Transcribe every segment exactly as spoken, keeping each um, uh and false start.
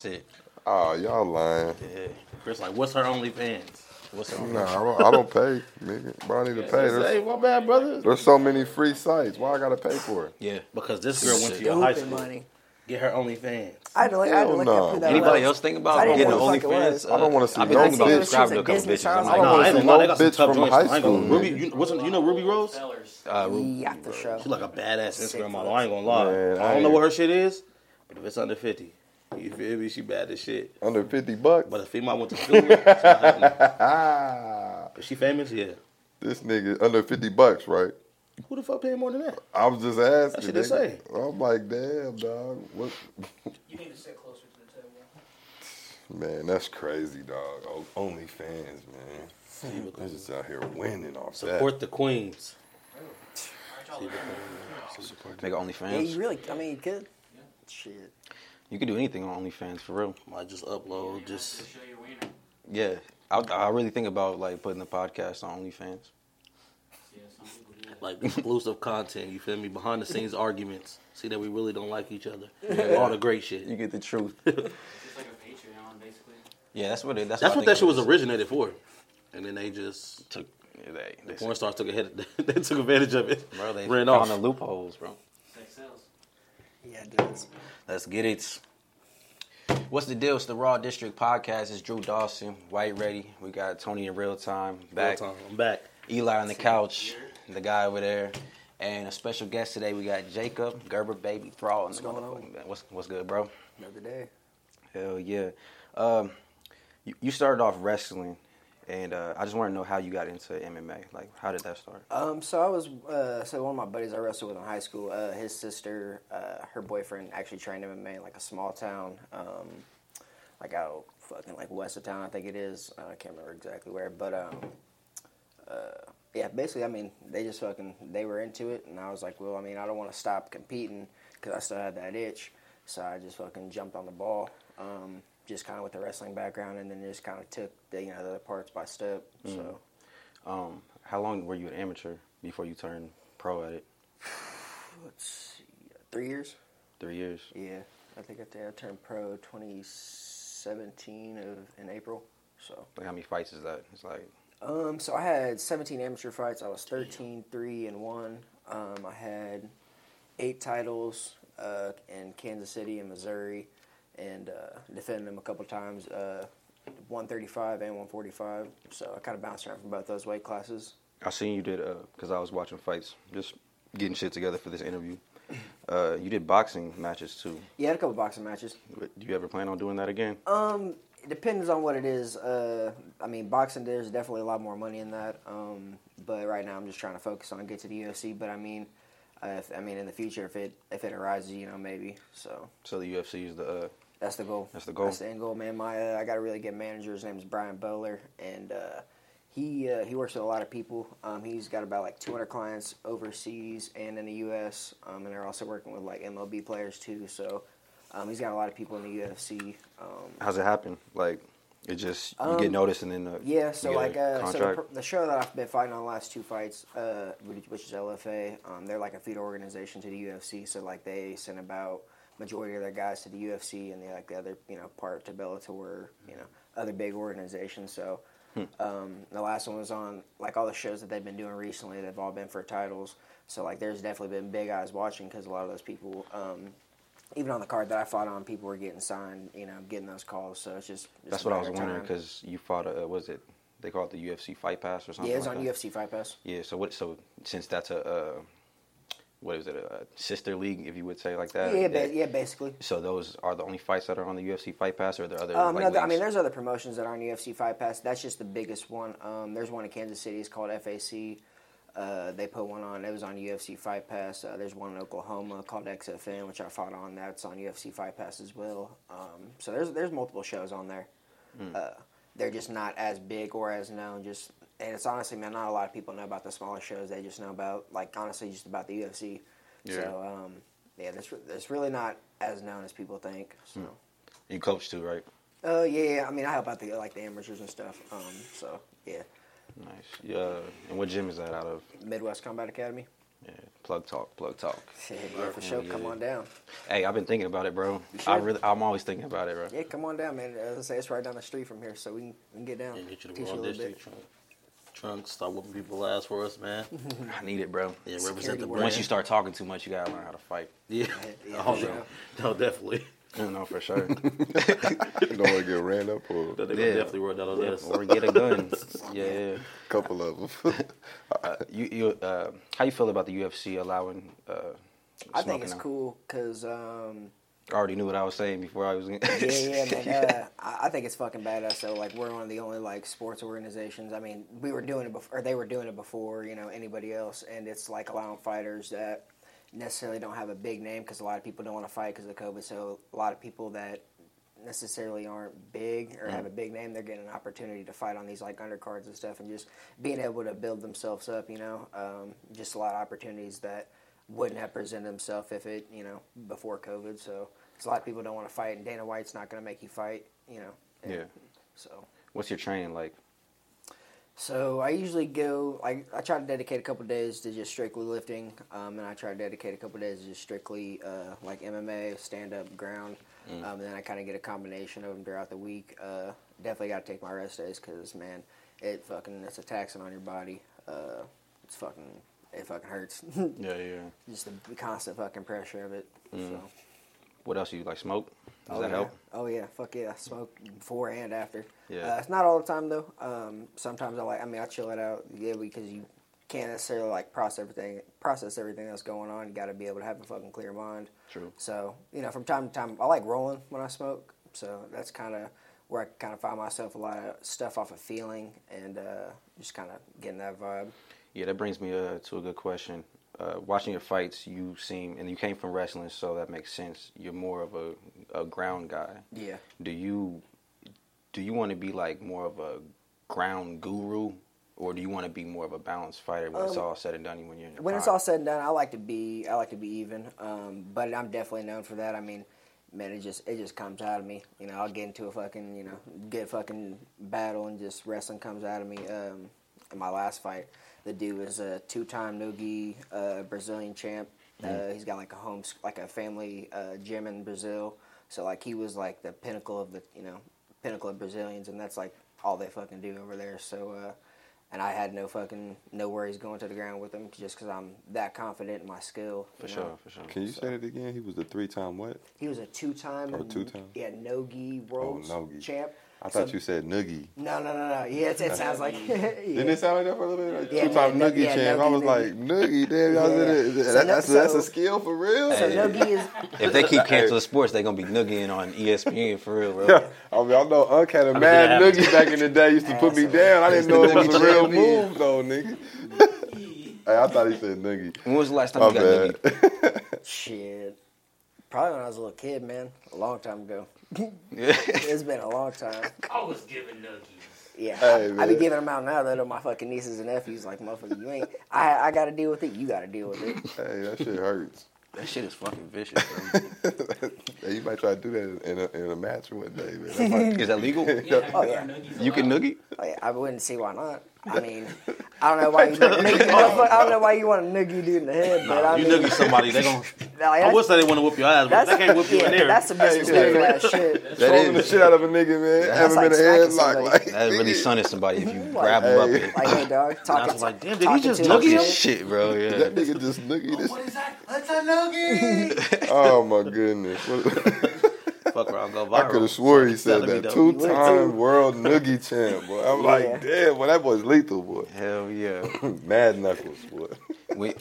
That's it. Oh, y'all lying. Yeah. Chris, like, what's her OnlyFans? What's her OnlyFans? Nah, I don't, I don't pay, nigga. Bro, I need to pay. Hey, There's, my bad, brother. there's so many free sites. Why I gotta pay for it? Yeah, because this girl went to your high Stupid school. money. Get her OnlyFans. I had to look, I had to Hell look no. up who that Anybody was. else think I about didn't getting know an who the fuck it OnlyFans? was. I don't wanna see I've been no thinking about bitch. subscribing to a couple Disney bitches. Channel. I'm I like, don't nah, wanna I ain't see gonna lie, no they got some bitch tough from joints. high I ain't gonna school, Ruby, you, what's, you know Ruby Rose? Uh, Yeah, for sure. She's like a badass Sick Instagram model. fucks. I ain't gonna lie. Man, I I don't know ain't- what her shit is, but if it's under fifty, you feel me? She bad as shit. Under fifty bucks? But if female went to school, it's not happening. Ah, Is she famous? Yeah. this nigga under fifty bucks, right? Who the fuck paying more than that? I was just asking. That shit they nigga. say. I'm like, damn, dog. What? You need to sit closer to the table. Man, that's crazy, dog. O- OnlyFans, man. They're just out here winning off Support the queens. Make Yeah, OnlyFans. you really, I mean, you could. Shit. You can do anything on OnlyFans for real. Might just upload, just Show your wiener. Yeah, I, I really think about like putting the podcast on OnlyFans. Yeah, some people do that. like exclusive content. You feel me? Behind the scenes arguments. See that we really don't like each other. All the great shit. You get the truth. It's just like a Patreon, basically. Yeah, that's what it. That's, That's I what think that it shit was is. originated for. And then they just Took they, they, porn stars took a hit. They took advantage of it. bro, they ran found off. the loopholes, bro. Sex sells. Yeah, it does. Let's get it. What's the deal? It's the Raw District Podcast. It's Drew Dawson, White Ready. We got Tony in real time back. Real time. I'm back. Eli on the couch, the guy over there, and a special guest today. We got Jacob Gerber, baby Thrall. What's going on? What's what's good, bro? Another day. Hell yeah. Um, you, you started off wrestling, and uh, I just want to know how you got into M M A. Like, how did that start? Um, so I was, uh, so one of my buddies I wrestled with in high school, uh, his sister, uh, her boyfriend actually trained M M A in like a small town, um, like out fucking like west of town, I think it is. Uh, I can't remember exactly where, but um, uh, yeah, basically, I mean, they just fucking, they were into it, and I was like, well, I mean, I don't want to stop competing because I still had that itch, so I just fucking jumped on the ball, um, just kind of with the wrestling background, and then just kind of took the, you know, the other parts by step, so. Um, how long were you an amateur before you turned pro at it? Let's see, three years? Three years. Yeah, I think I, think I turned pro twenty seventeen of in April. So, Like, how many fights is that? It's like, um, so I had seventeen amateur fights. I was thirteen, three, and one. Um, I had eight titles uh, in Kansas City and Missouri, and uh, defended them a couple times. Uh, one thirty-five and one forty-five. So I kind of bounced around from both those weight classes. I seen you did, because I was watching fights, just getting shit together for this interview. Uh, you did boxing matches too. Yeah, I had a couple boxing matches. Do you ever plan on doing that again? Um, it depends on what it is. Uh, I mean, boxing, there's definitely a lot more money in that. Um, but right now I'm just trying to focus on get to the U F C. But I mean, uh, if, I mean, in the future, if it if it arises, you know, maybe. So So the U F C is the, uh, that's the goal. That's the goal. That's the end goal, man. My uh, I got a really good manager. His name is Brian Bowler, and uh, he uh, he works with a lot of people. Um, he's got about like two hundred clients overseas and in the U S. Um, and they're also working with like M L B players too. So um, he's got a lot of people in the U F C. Um, how's it happen? Like, it just, you Um, get noticed and then the, Yeah, so you get like a uh, so the, contract? pr- the show that I've been fighting on the last two fights, uh, which, which is L F A, um, they're like a feeder organization to the U F C. So like they send about majority of their guys to the U F C, and they like the other you know part to Bellator, you know other big organizations. So Hmm. um, the last one was on like all the shows that they've been doing recently. They've all been for titles. So like there's definitely been big eyes watching because a lot of those people. Um, even on the card that I fought on, people were getting signed, you know, getting those calls. So it's just it's That's a what I was matter of wondering, time. because you fought, a, uh, was it, they call it the U F C Fight Pass or something Yeah, it's like on that? U F C Fight Pass. Yeah, so what? So since that's a, uh, what is it, a sister league, if you would say like that? Yeah, that- ba- yeah, basically. So those are the only fights that are on the U F C Fight Pass, or are there other Um, like, no, th- I leagues? mean, there's other promotions that are on U F C Fight Pass. That's just the biggest one. Um, there's one in Kansas City. It's called F A C. Uh, they put one on. It was on U F C Fight Pass. Uh, there's one in Oklahoma called X F N, which I fought on. That's on U F C Fight Pass as well. Um, so there's there's multiple shows on there. Mm. Uh, they're just not as big or as known. Just and it's honestly, man, not a lot of people know about the smaller shows. They just know about like honestly just about the U F C. Yeah. So um, yeah, that's that's really not as known as people think. So. Mm. You coach too, right? Uh, yeah, yeah. I mean, I help out the like the amateurs and stuff. Um, so yeah, Nice. Yeah. And what gym is that out of? Midwest Combat Academy. Yeah, plug talk, plug talk. Yeah, yeah, for sure. Come on down. Hey, I've been thinking about it, bro. You I should. really, I'm always thinking about it, bro. Yeah, come on down, man. As I say, it's right down the street from here, so we can, we can get down. And get you Teach the you a Raw little District bit. trunk. Trunks, start whooping people ass for us, man. I need it, bro. Yeah, Security represent the work. brand. Once you start talking too much, you gotta learn how to fight. Yeah. Yeah, oh, for no. No, definitely. You know, for sure. You don't want to get ran up or They Yeah. definitely wrote that on this. Or get a gun. Yeah, yeah. a couple of them. Uh, you, you, uh, how you feel about the U F C allowing? Uh, I think smoking it's now? cool because, um, I already knew what I was saying before I was. In. yeah, yeah, man. Uh, I I think it's fucking badass. So, like, we're one of the only like sports organizations. I mean, we were doing it before, or they were doing it before, you know, anybody else. And it's like allowing fighters that necessarily don't have a big name because a lot of people don't want to fight because of COVID. So, a lot of people that necessarily aren't big or have a big name, they're getting an opportunity to fight on these like undercards and stuff, and just being able to build themselves up. You know, um, just a lot of opportunities that wouldn't have presented themselves if it, you know, before COVID. So. A lot of people don't want to fight, and Dana White's not going to make you fight, you know. and Yeah. So, What's your training like? so I usually go. I I try to dedicate a couple days to just strictly lifting, um, and I try to dedicate a couple days to just strictly uh, like M M A, stand up, ground, Mm. um, and then I kind of get a combination of them throughout the week. Uh, definitely got to take my rest days because man, it fucking it's a taxing on your body. Uh, it's fucking it fucking hurts. Yeah, yeah. Just the constant fucking pressure of it. Mm. So. What else do you like? Smoke? Does oh, that yeah. help? Oh yeah, fuck yeah, I smoke before and after. Yeah. Uh, it's not all the time though. Um, sometimes I like. I mean, I chill it out. Yeah, because you can't necessarily like process everything. Process everything that's going on. You got to be able to have a fucking clear mind. True. So you know, from time to time, I like rolling when I smoke. So that's kind of where I kind of find myself a lot of stuff off of feeling and uh, just kind of getting that vibe. Yeah, that brings me uh, to a good question. Uh, watching your fights, you seem, and you came from wrestling, so that makes sense. You're more of a, a ground guy. Yeah. Do you do you want to be like more of a ground guru, or do you want to be more of a balanced fighter when it's Um, all said and done? When you're in your When it's prime? all said and done, I like to be I like to be even, um, but I'm definitely known for that. I mean, man, it just it just comes out of me. You know, I'll get into a fucking you know get a fucking battle and just wrestling comes out of me. Um, in my last fight, the dude was a two-time no-gi uh, Brazilian champ. Uh, he's got like a home like a family uh, gym in Brazil. So like he was like the pinnacle of the you know pinnacle of Brazilians, and that's like all they fucking do over there. So. Uh, And I had no fucking, no worries going to the ground with him just because I'm that confident in my skill. For you sure, know? for sure. Can you say that again? He was the three-time what? He was a two-time, Oh, two-time? yeah, no-gi world Oh, no-gi. champ. I thought So- you said noogie. No, no, no, no. Yeah, it, it sounds like. yeah. Didn't it sound like that for a little bit? Like Yeah, two-time no- noogie yeah, champ. I noogie, was noogie. like, noogie, damn, y'all Yeah. did it. So That, no- that's, that's a so- skill for real? So Hey. no-gi is. If they keep canceling sports, they're gonna be noogieing on E S P N for real, bro. I mean, I know Unc had a I mad mean, that noogie back in the day. Used to put me down. I didn't know it was a real move, though, nigga. Hey, I thought he said noogie. When was the last time My you got bad. noogie? Shit. Probably when I was a little kid, man. A long time ago. Yeah. It's been a long time. I was giving nuggies. Yeah, Hey, I, I be man. giving them out now though to my fucking nieces and nephews. Like, motherfucker, you ain't. I I got to deal with it. You got to deal with it. Hey, that shit hurts. That shit is fucking vicious, bro. Hey, you might try to do that in a, in a match one day, man. That might- Is that legal? Yeah, Oh, yeah. You can noogie? Oh, yeah, I wouldn't see why not. I mean, I don't know why you. I don't know why you want to noogie dude in the head, but I you mean, noogie somebody, they gon' like, I would say they want to whoop your ass, but that's, they can't whoop you yeah, in there. that's some disrespectful ass shit. Throwing the shit out of a nigga, man. That's Have him like in a smacking headlock. somebody. Like, That really sunning somebody if you Like, grab them up. hey. And, Like, hey, dog, And I talking was like, damn, did he talking just to noogie him. him? shit, bro. Yeah. that nigga just noogie this. What is that? That's a nuggie! Oh my goodness. What- Fuck around, go I viral. could have swore he said Telling me that. though. You would Two-time too. world noogie champ, boy. I'm Yeah. like, damn, boy, that boy's lethal, boy. Hell yeah. Mad knuckles, boy. when,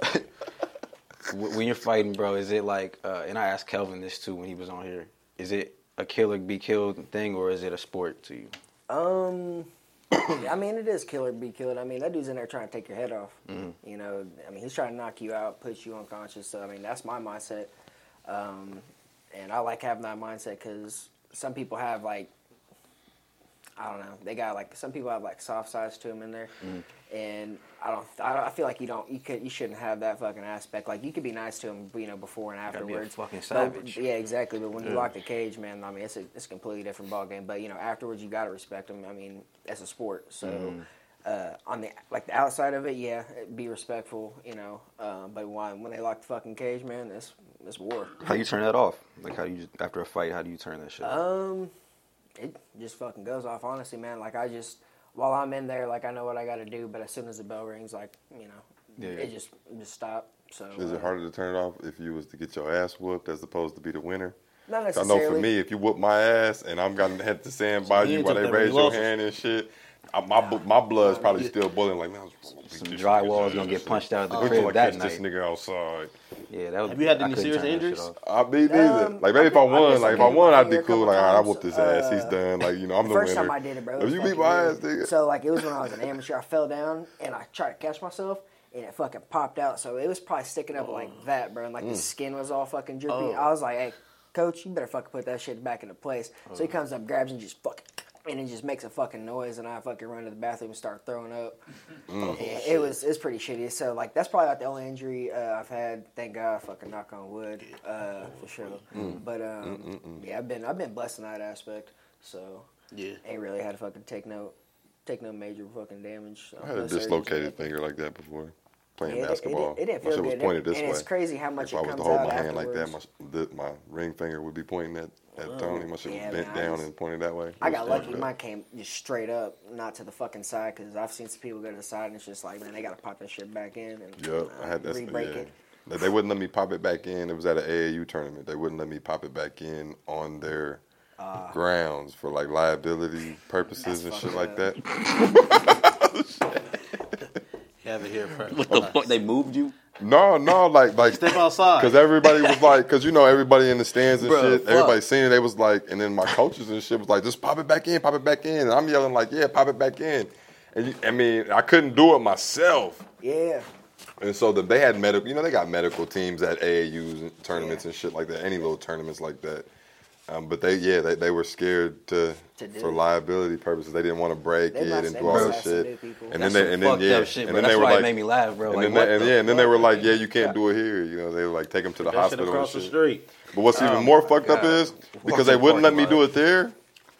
when you're fighting, bro, is it like, uh, and I asked Kelvin this too when he was on here, is it a kill or be killed thing, or is it a sport to you? Um, I mean, it is kill or be killed. I mean, that dude's in there trying to take your head off. Mm-hmm. You know, I mean, he's trying to knock you out, put you unconscious. So, I mean, that's my mindset. Um, and I like having that mindset because some people have, like, I don't know, they got, like, some people have, like, soft sides to them in there. Mm-hmm. And I don't, I don't, I feel like you don't, you could, you shouldn't have that fucking aspect. Like, you could be nice to them, you know, before and gotta be a afterwards. fucking But- savage. yeah, exactly. But when you Yeah. lock the cage, man, I mean, it's a, it's a completely different ballgame. But, you know, afterwards, you got to respect them. I mean, that's a sport. So, Mm-hmm. Uh, on the like the outside of it, yeah, be respectful, you know. Uh, but when when they lock the fucking cage, man, it's it's war. How you turn that off? Like how you after a fight, how do you turn that shit off? Um, it just fucking goes off, honestly, man. Like I just while I'm in there, like I know what I got to do, but as soon as the bell rings, like you know, Yeah. it just just stop. So Is uh, it harder to turn it off if you was to get your ass whooped as opposed to be the winner? Not I necessarily. know for me, if you whoop my ass and I'm gonna have to stand by you you ain't while took they that many raise your losses. hand and shit, I, my bu- my blood's probably still boiling. Like, man, Some drywall's gonna get punched out of the We crib like that catch this night. nigga outside. Yeah, that would. Have you had I any couldn't serious turn that shit injuries? off. I be neither. Um, like maybe if I I won, guess I like if beat I my won, I'd finger be a cool. couple Like, all right, I times. whooped his ass. He's Uh, done. Like, you know, I'm the, The first winner. time I did it, bro. it If was you beat fucking my weird. ass, nigga. So like it was when I was an amateur. I fell down and I tried to catch myself and it fucking popped out. So it was probably sticking up like that, bro. And like the skin was all fucking drippy. Oh. I was like, hey, coach, you better fucking put that shit back into place. So he Oh. comes up, grabs and just fucking. And it just makes a fucking noise, and I fucking run to the bathroom and start throwing up. Mm. Yeah, it was it's pretty shitty. So like that's probably like the only injury uh, I've had. Thank God, fucking knock on wood, uh, for sure. Mm. But um, yeah, I've been I've been blessed in that aspect. So Yeah. ain't really had to fucking take no take no major fucking damage. So I had no a surgeries or dislocated nothing. finger like that before. Playing Yeah, it- it basketball. didn't- it didn't my feel shit was good. pointed this And way. it's crazy how much If I it was to comes hold out my hand like that, afterwards. my, the, my ring finger would be pointing at, at Tony. My shit Yeah, was bent man, I down just- and pointed that way. I It got was lucky. fucked up. Mine came just straight up, not to the fucking side, because I've seen some people go to the side and it's just like, man, they gotta pop that shit back in and Yep, uh, I had that. re-break Yeah. it. They- They wouldn't let me pop it back in. It was at an A A U tournament. They wouldn't let me pop it back in on their grounds for like liability purposes and That's shit fucked like up. that. You have it here first. What the fuck? They moved you? No, no, like like Step outside. because everybody was like, because you know everybody in the stands and Bruh, shit, fuck. everybody seen it. They was like, and then my coaches and shit was like, just pop it back in, pop it back in. And I'm yelling like, yeah, pop it back in. And you, I mean, I couldn't do it myself. Yeah. And so the, they had medical, you know, they got medical teams at A A Us and tournaments Yeah. and shit like that, any little tournaments like that. Um, but they, yeah, they, they were scared to, To do for it. liability purposes. They didn't want to break They it must- and they do all must this have some shit. new people. And That's then they, some and then fucked yeah, up shit, and bro. then That's they were why it like, made me laugh, bro. and Like, then what they, and the yeah, and then they were fuck? like, yeah, you can't do it here. You know, they were like, take them to the That shit hospital and across the shit. street. But what's even Oh more my fucked up God. is because they Fucking wouldn't let me parking do lot. it there.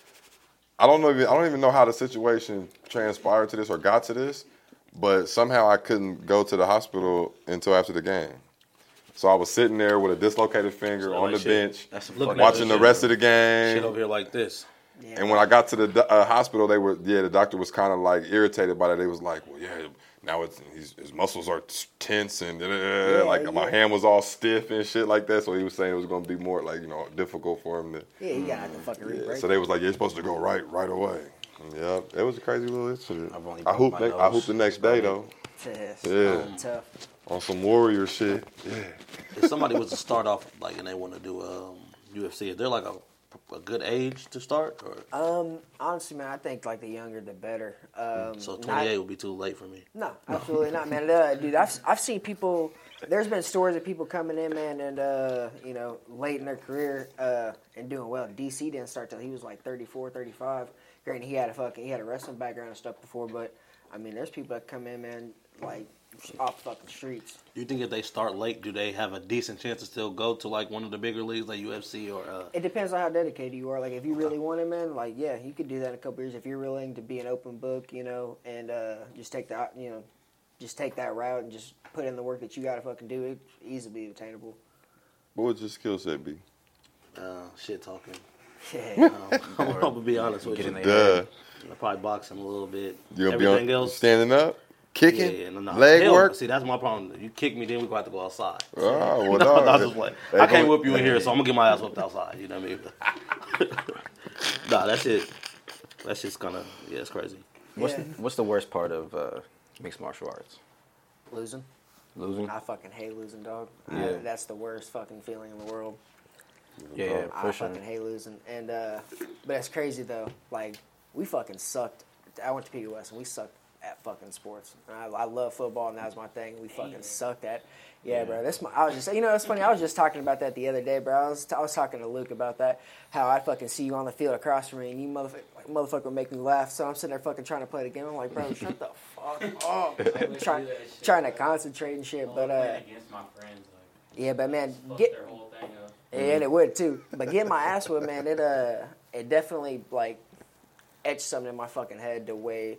I don't know. Even, I don't even know how the situation transpired to this or got to this, but somehow I couldn't go to the hospital until after the game. So I was sitting there with a dislocated finger So on like the shit. bench, That's some Looking fucked at up watching this the shit. rest of the Shit game. over here like this. Yeah. And when I got to the do- uh, hospital, they were yeah. The doctor was kind of like irritated by that. They was like, well, yeah, now it's his, his muscles are tense and uh, like my yeah. hand was all stiff and shit like that. So he was saying it was going to be more like you know difficult for him to. Yeah, you gotta have to fucking Yeah, re-break so they was like, you're supposed to go right, right away. Yeah, it was a crazy little incident. I've only I hooped. broke my ne- I nose. hooped the next day though, it. Yeah. Tough. on some warrior shit. Yeah. If somebody was to start off like and they want to do um, U F C, is there like a, a good age to start? Or Um, honestly, man, I think like the younger the better. Um, so not- twenty-eight would be too late for me. No, absolutely not, man. Uh, dude, I've I've seen people. There's been stories of people coming in, man, and uh, you know, late in their career uh, and doing well. D C didn't start till he was like thirty-four, thirty-five. Granted, he had a fucking he had a wrestling background and stuff before, but I mean, there's people that come in, man, like off the fucking streets. Do you think if they start late, do they have a decent chance to still go to like one of the bigger leagues like U F C or? Uh, It depends on how dedicated you are. Like, if you really want it, man, like, yeah, you could do that in a couple years if you're willing to be an open book, you know, and uh, just take that, you know, just take that route and just put in the work that you got to fucking do. It's easily attainable. What would your skill set be? uh, shit talking. Yeah. Um, I'm gonna be honest with Get you. in there. Duh. I probably box him a little bit. You gonna be Everything on else, standing up, kicking, yeah, yeah, no, no. leg Hell, work. See, that's my problem. You kick me, then we gonna have to go outside. Oh, well, no, dog. no, just play. They I can't gonna- whip you in here, so I'm gonna get my ass whipped outside. You know what I mean? Nah, that shit. That shit's kind of yeah, it's crazy. What's Yeah. the, what's the worst part of uh, mixed martial arts? Losing. Losing? I fucking hate losing, dog. Yeah. I, that's the worst fucking feeling in the world. Yeah, yeah, I for sure. fucking hate losing. And, uh, but it's crazy, though. Like, we fucking sucked. I went to P U S, and we sucked at fucking sports. And I, I love football, and that was my thing. We fucking sucked at. Yeah, bro. That's my. I was just, you know, it's funny. I was just talking about that the other day, bro. I was, I was talking to Luke about that. How I fucking see you on the field across from me, and you motherfucker, like, motherfucker would make me laugh. So I'm sitting there fucking trying to play the game. I'm like, bro, shut the fuck up. I'm trying, trying to concentrate and shit. But uh, against my friends, like, yeah, but man, fuck get. their whole thing up. And it would too. But getting my ass whipped, man, it uh, it definitely like etched something in my fucking head the way,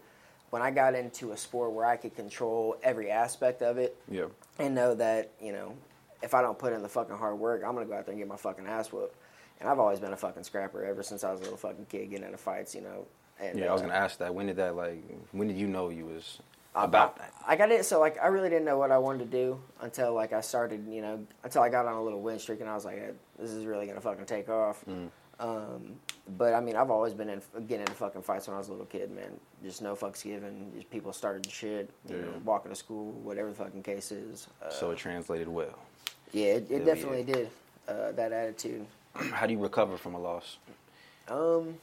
when I got into a sport where I could control every aspect of it, Yeah. and know that, you know, if I don't put in the fucking hard work, I'm gonna go out there and get my fucking ass whooped. And I've always been a fucking scrapper ever since I was a little fucking kid getting into fights, you know. And, Yeah, I was uh, gonna ask that. When did that like? When did you know you was about about that? I got it. So like, I really didn't know what I wanted to do until like I started, you know, until I got on a little win streak, and I was like, hey, this is really gonna fucking take off. Mm. Um, but I mean, I've always been in getting into fucking fights when I was a little kid, man. Just no fucks given. Just people started shit, you Yeah. know, walking to school, whatever the fucking case is. Uh, So it translated well. yeah, it, it Hell definitely yeah. did. Uh, that attitude. How do you recover from a loss? Um,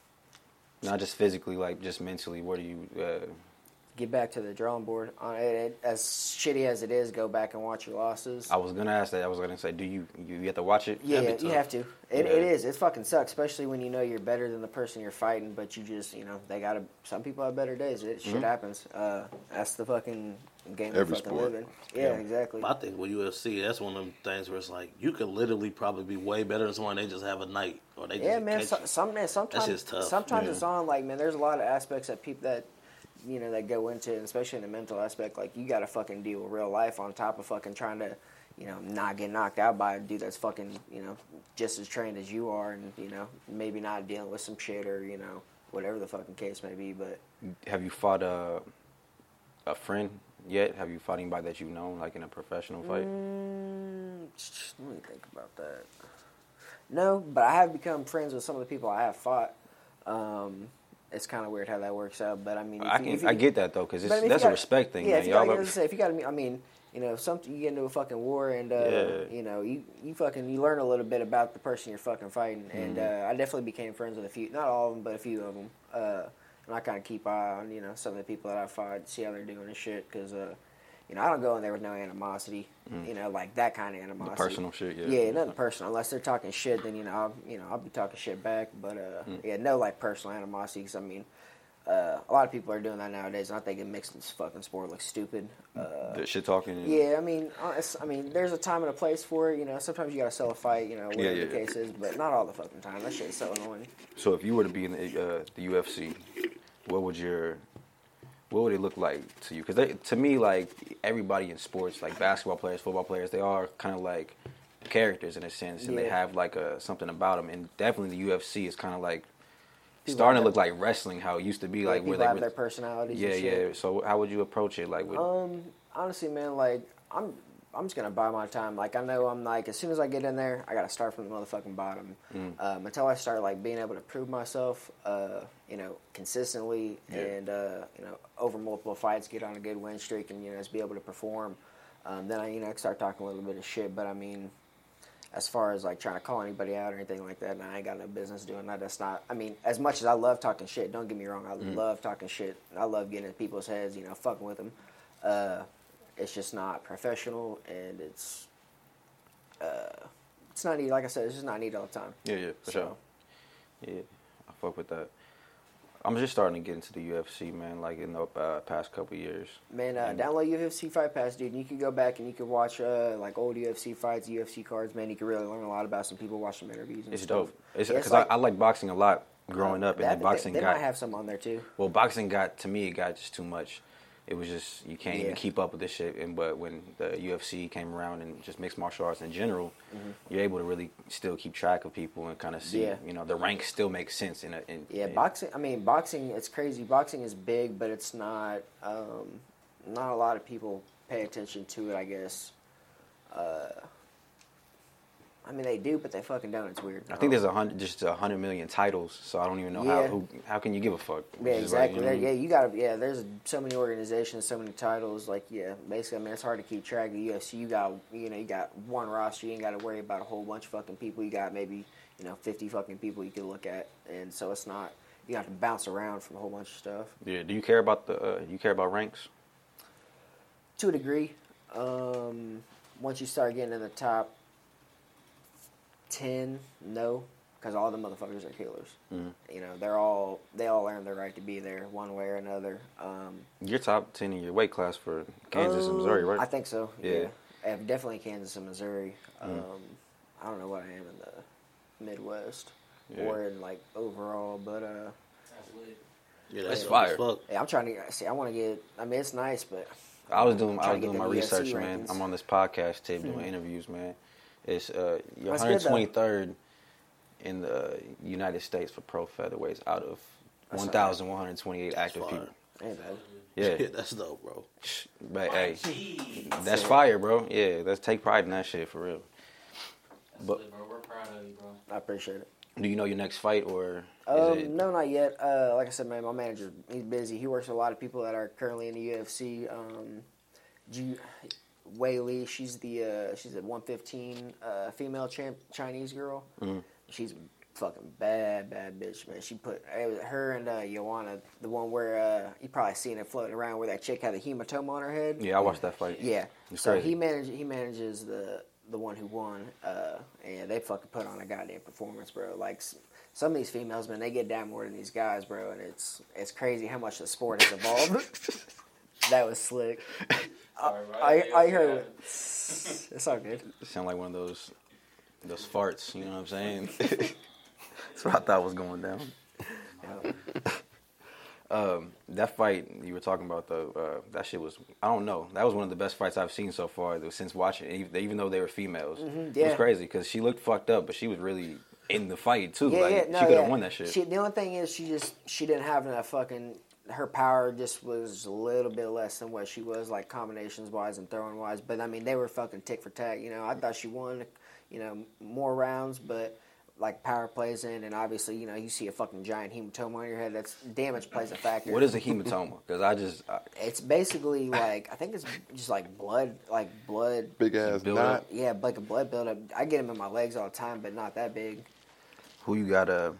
Not just physically, like just mentally. Where do you? Uh, get back to the drawing board. On it, it, as shitty as it is, go back and watch your losses. I was gonna ask that. I was gonna say, do you you, you have to watch it? Yeah, That'd be you tough. have to. It, Yeah. it is. It fucking sucks, especially when you know you're better than the person you're fighting, but you just, you know, they gotta. Some people have better days. It shit Mhm. happens. Uh, that's the fucking game Every we fucking sport. live in. Yeah, Yeah. exactly. I think with U F C, that's one of them things where it's like you could literally probably be way better than someone. They just have a night, or they Yeah, just man. catch So, you. some man. Sometimes, just tough. sometimes Yeah. it's on. Like, man, there's a lot of aspects that people that, you know, that go into, it, especially in the mental aspect. Like, you got to fucking deal with real life on top of fucking trying to, you know, not get knocked out by a dude that's fucking, you know, just as trained as you are, and you know, maybe not dealing with some shit or you know, whatever the fucking case may be. But have you fought a a friend yet? Have you fought anybody that you've known, like in a professional fight? Mm, let me think about that. No, but I have become friends with some of the people I have fought. Um, it's kind of weird how that works out, but I mean, if I you- can if you- I get that though, because but I mean, if that's you a got- respect thing, yeah, man. if you Y'all got, are- to say, if you got to, I mean, you know, if something you get into a fucking war and uh, Yeah. you know, you you fucking you learn a little bit about the person you're fucking fighting, and Mm-hmm. uh, I definitely became friends with a few, not all of them, but a few of them. Uh, and I kind of keep eye on you know some of the people that I fought, see how they're doing and shit, because uh, you know I don't go in there with no animosity, you know, like that kind of Mm. the animosity. personal shit. Yeah. Yeah, nothing personal. Unless they're talking shit, then you know, I'll, you know, I'll be talking shit back. But uh, Mm. yeah, no like personal animosity. Because I mean, uh, a lot of people are doing that nowadays, and I think it makes this fucking sport look stupid. Uh, The shit talking. and- yeah, I mean, uh, it's- I mean, there's a time and a place for it. You know, sometimes you gotta sell a fight. You know, whatever Yeah, yeah, the yeah. case is, but not all the fucking time. That shit's so annoying. So if you were to be in the, uh, the U F C, what would your what would it look like to you? Because to me, like everybody in sports, like basketball players, football players, they are kind of like characters in a sense, and they Yeah. have like a something about them. And definitely the U F C is kind of like People starting to have look like wrestling, how it used to be, Like, like where people they have were- their personalities. yeah, and shit. yeah. So how would you approach it? Like, with, Um, honestly, man, like I'm, I'm just gonna buy my time. Like I know I'm like, as soon as I get in there, I gotta start from the motherfucking bottom. Mm. Um, until I start like being able to prove myself, uh, you know, consistently Yeah. and uh, you know, over multiple fights, get on a good win streak, and you know, just be able to perform. Um, then I, you know, start talking a little bit of shit. But I mean, as far as like trying to call anybody out or anything like that, and I ain't got no business doing that. That's not. I mean, as much as I love talking shit, don't get me wrong, I love talking shit. I love getting in people's heads, you know, fucking with them. Uh, it's just not professional, and it's uh, it's not needed. Like I said, it's just not needed all the time. yeah, yeah, for So- sure. Yeah, I fuck with that. I'm just starting to get into the U F C, man. Like in the uh, past couple years. Man, uh, And- download U F C Fight Pass, dude. And you can go back and you can watch uh, like old U F C fights, U F C cards. Man, you can really learn a lot about some people, watch some interviews and It's stuff. dope. It's Yeah, because like- I, I like boxing a lot growing uh, up, and that- then boxing they, they got might have some on there too. well, boxing got to me, it got just too much. It was just you can't Yeah. even keep up with this shit. And but when the U F C came around and just mixed martial arts in general, you're able to really still keep track of people and kind of see, Mm-hmm. Yeah. you know, the ranks still make sense in a in Yeah, in- boxing. I mean, boxing. It's crazy. Boxing is big, but it's not. Um, not a lot of people pay attention to it. I guess. Uh, I mean, they do, but they fucking don't. It's weird. I think there's a hundred, just a hundred million titles, so I don't even know Yeah. how who, how can you give a fuck? Yeah, It's just like, exactly. you know There- what I mean? yeah, you got to. Yeah, there's so many organizations, so many titles. Like, yeah, basically, I mean, it's hard to keep track of U F C. You got, you know, you got one roster. You ain't got to worry about a whole bunch of fucking people. You got maybe, you know, fifty fucking people you can look at, and so it's not. You have to bounce around from a whole bunch of stuff. Yeah. Do you care about the? Uh, you care about ranks? To a degree. Um, once you start getting in the top ten, no, because all the motherfuckers are killers. Mhm. You know, they're all they all earn the right to be there one way or another. Um, You're top ten in your weight class for Kansas and Missouri, right? I think so. Yeah. Yeah, yeah definitely Kansas and Missouri. Mm. Um, I don't know what I am in the Midwest Yeah. or in like overall, but uh, That's lit. Yeah, That's dope fire. as fuck. Yeah, I'm trying to see. I want to get. I mean, it's nice, but I was doing I'm I trying was to doing get my the U F C research, man. rankings. I'm on this podcast tip doing interviews, man. It's uh, you're That's good, though. one hundred twenty-third in the United States for pro featherweights out of That's one thousand one hundred twenty-eight active fire. people. ain't bad. Yeah, Yeah, that's dope, bro. but hey, Jeez. that's fire, bro. Yeah, let's take pride in that shit for real. That's But- lit, bro. We're proud of you, bro. I appreciate it. Do you know your next fight or is Um, it? no, not yet. Uh, like I said, man, my manager, he's busy. He works with a lot of people that are currently in the U F C. Um, Ju- Wei Li, she's the uh, she's a one fifteen uh, female champ, Chinese girl. Mm-hmm. She's a fucking bad, bad bitch, man. She put it was her and uh, Joanna, the one where uh, you probably seen it floating around where that chick had a hematoma on her head. Yeah, I watched that fight. Yeah. It's So crazy. he manage he manages the the one who won, uh, and they fucking put on a goddamn performance, bro. Like s- some of these females, man, they get down more than these guys, bro, and it's it's crazy how much the sport has evolved. That was slick. Sorry, bro. I Yeah, I yeah. heard it's all good. It sound like one of those those farts. You know what I'm saying? That's what I thought was going down. Yeah. Um, that fight you were talking about though, uh, that shit was, I don't know, that was one of the best fights I've seen so far though, since watching it, even- even though they were females. It was yeah. crazy because she looked fucked up, but she was really in the fight too. Yeah, like yeah, no, she could have yeah. won that shit. She, the only thing is, she just she didn't have enough fucking. Her power just was a little bit less than what she was, like combinations wise and throwing wise. But I mean, they were fucking tick for tack. You know, I thought she won, you know, more rounds, but like power plays in, and obviously, you know, you see a fucking giant hematoma on your head. That's damage plays a factor. What is a hematoma? Because I just, I, It's basically like I think it's just like blood, like blood. Big ass Build knot. up. Yeah, like a blood buildup. I get them in my legs all the time, but not that big. who you got, uh,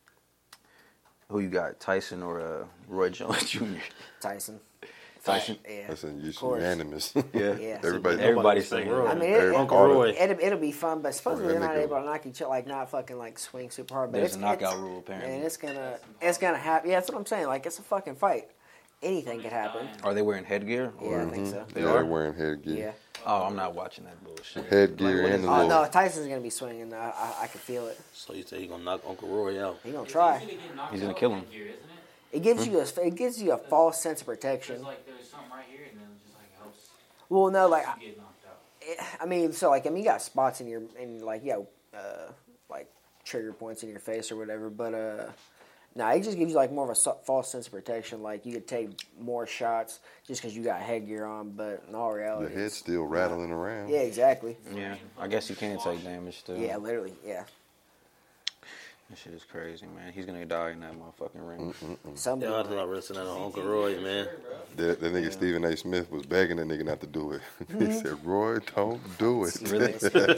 who you got, Tyson or uh, Roy Jones Junior? Tyson. Tyson? Yeah. Listen, you course. unanimous. Yeah. Yeah. Everybody. Everybody's saying saying Roy. I mean, it, Every- it, Uncle all the- Roy. It'll, it'll be fun, but supposedly that they're not nigga- able to knock each other, like not fucking like swing super hard. But There's it's a knockout it's, rule, apparently. And it's gonna it's gonna happen. Yeah, that's what I'm saying. Like it's a fucking fight. Anything could happen. Are they wearing headgear? Yeah, Or- I think so. They yeah, are? they're wearing headgear. Yeah. Oh, I'm not watching that bullshit. Headgear what and is- the Oh little. no, Tyson's gonna be swinging. I, I, I can feel it. So you say he gonna knock Uncle Roy out? He gonna It's try. easy to get knocked He's gonna out kill him. Here, isn't it? It gives you a it gives you a false sense of There's protection. like there's something right here, and then it just like helps Well, no, like you get knocked out. it, I mean, so like I mean, you got spots in your in like yeah, uh, like trigger points in your face or whatever. But uh, no, it just gives you like more of a so- false sense of protection. Like you could take more shots just because you got headgear on, but in all Your reality, head's it's- still rattling around. yeah, exactly. Yeah, I guess you can take damage still. Yeah, literally, yeah. That shit is crazy, man. He's gonna die in that motherfucking ring. Some Yeah, I thought wrestling at Uncle Roy, man. That, that nigga Stephen A. Smith was begging that nigga not to do it. he said, "Roy, don't do it." Really?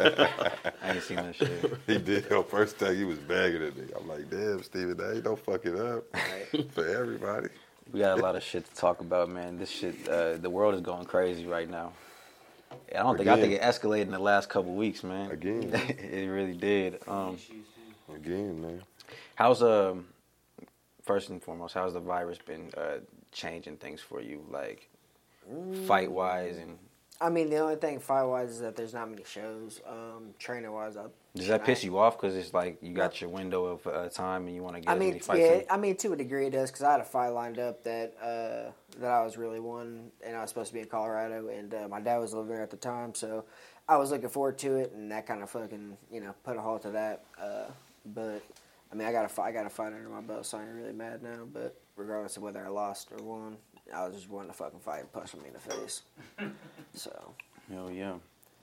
I ain't seen that shit. he did. The first time he was begging that nigga. I'm like, "Damn, Stephen A. Don't fuck it up for everybody." We got a lot of shit to talk about, man. This shit, uh, the world is going crazy right now. I don't think I think it Again. escalated in the last couple weeks, man. Again. it really did. Um, Issues too. Again, man. how's um, first and foremost, how's the virus been uh, changing things for you, like fight wise, and I mean, the only thing fight wise is that there's not many shows. Um, trainer wise, I does that piss you off? Because it's like you got your window of uh, time and you want to get I as mean, many fights yeah, in. I mean, to a degree it does because I had a fight lined up that uh, that I was really wanting, and I was supposed to be in Colorado, and uh, my dad was living there at the time, so I was looking forward to it, and that kind of fucking you know put a halt to that. Uh, but I mean, I got a fight, I got a fight under my belt, so I ain't really mad now. But regardless of whether I lost or won, I was just wanting to fucking fight and punch me in the face. So Hell yeah.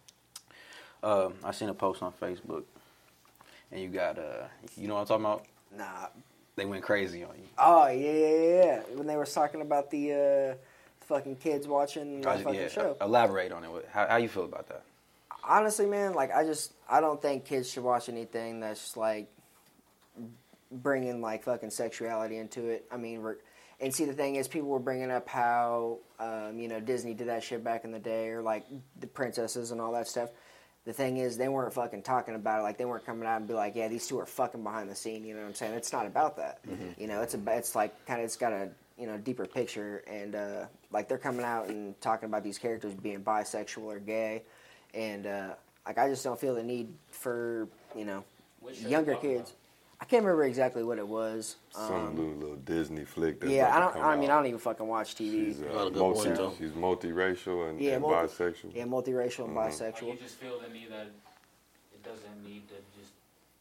Um, I seen a post on Facebook, and you got uh, you know what I'm talking about? nah. They went crazy on you. Oh yeah, yeah, yeah, yeah. When they were talking about the uh, fucking kids watching the Uh, fucking yeah, show. elaborate on it. What- How, how you feel about that? Honestly, man, like I just I don't think kids should watch anything that's just like bringing like fucking sexuality into it. I mean, we're, and see the thing is, people were bringing up how um, you know Disney did that shit back in the day, or like the princesses and all that stuff. The thing is, they weren't fucking talking about it. Like they weren't coming out and be like, "Yeah, these two are fucking behind the scene." You know what I'm saying? It's not about that. You know, it's a it's like kind of it's got a you know deeper picture, and uh, like they're coming out and talking about these characters being bisexual or gay. And uh, like I just don't feel the need for you know Which show younger you talking kids. I can't remember exactly what it was. Some Um, little, little Disney flick. That's yeah, about I to don't. come I mean, I out. don't even fucking watch T V. She's, uh, Not a good multi, point, though. she's multiracial and, Yeah, and multi- bisexual. Yeah, multiracial and Mhm. bisexual. Like you just feel the need that it doesn't need to just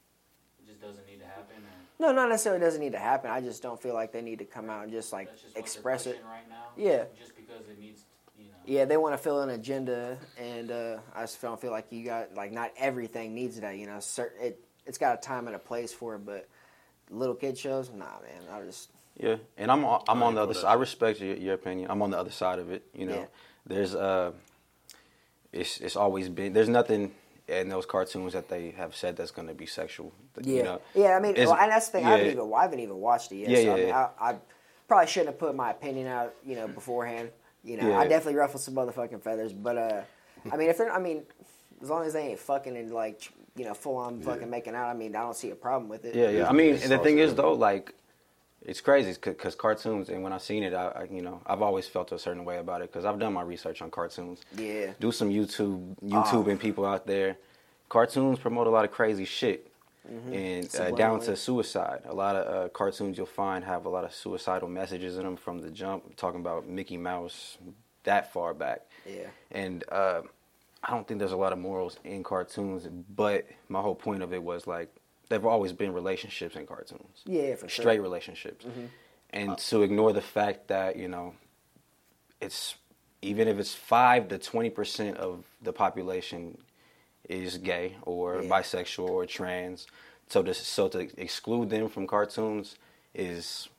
it just doesn't need to happen. Or No, not necessarily doesn't need to happen. I just don't feel like they need to come out and just like that's just what express they're it. pushing right now. Yeah. Just because it needs, you know. Yeah, they want to fill an agenda, and uh, I just don't feel like you got like not everything needs that. You know, certain it it's got a time and a place for it, but little kid shows, nah, man. I just Yeah, and I'm I'm I on the ain't other for side. that. I respect your, your opinion. I'm on the other side of it. You know, Yeah. there's uh, it's it's always been there's nothing in those cartoons that they have said that's going to be sexual. yeah, You know? yeah. I mean, It's- well, and that's the thing. I haven't yeah. even I haven't even watched it yet. Yeah, so, yeah, I mean, yeah. I, I probably shouldn't have put my opinion out, you know, beforehand. You know, Yeah. I definitely ruffled some motherfucking feathers, but uh, I mean, if they're, I mean, as long as they ain't fucking and like, you know, full on fucking Yeah. making out, I mean, I don't see a problem with it. Yeah, yeah. It's I mean, just and the thing is saucy. though, like, it's crazy because cartoons, and when I seen it, I, I you know I've always felt a certain way about it because I've done my research on cartoons. Yeah. Do some YouTube, YouTube and people out there. Cartoons promote a lot of crazy shit, and uh, down to Subliminally. suicide. A lot of uh, cartoons you'll find have a lot of suicidal messages in them from the jump. Talking about Mickey Mouse that far back. Yeah. And uh, I don't think there's a lot of morals in cartoons, but my whole point of it was like there've always been relationships in cartoons. Yeah, for sure. Straight relationships. And to ignore the fact that, you know, it's even if it's five to twenty percent of the population is gay or Yeah. bisexual or trans. So to so to exclude them from cartoons is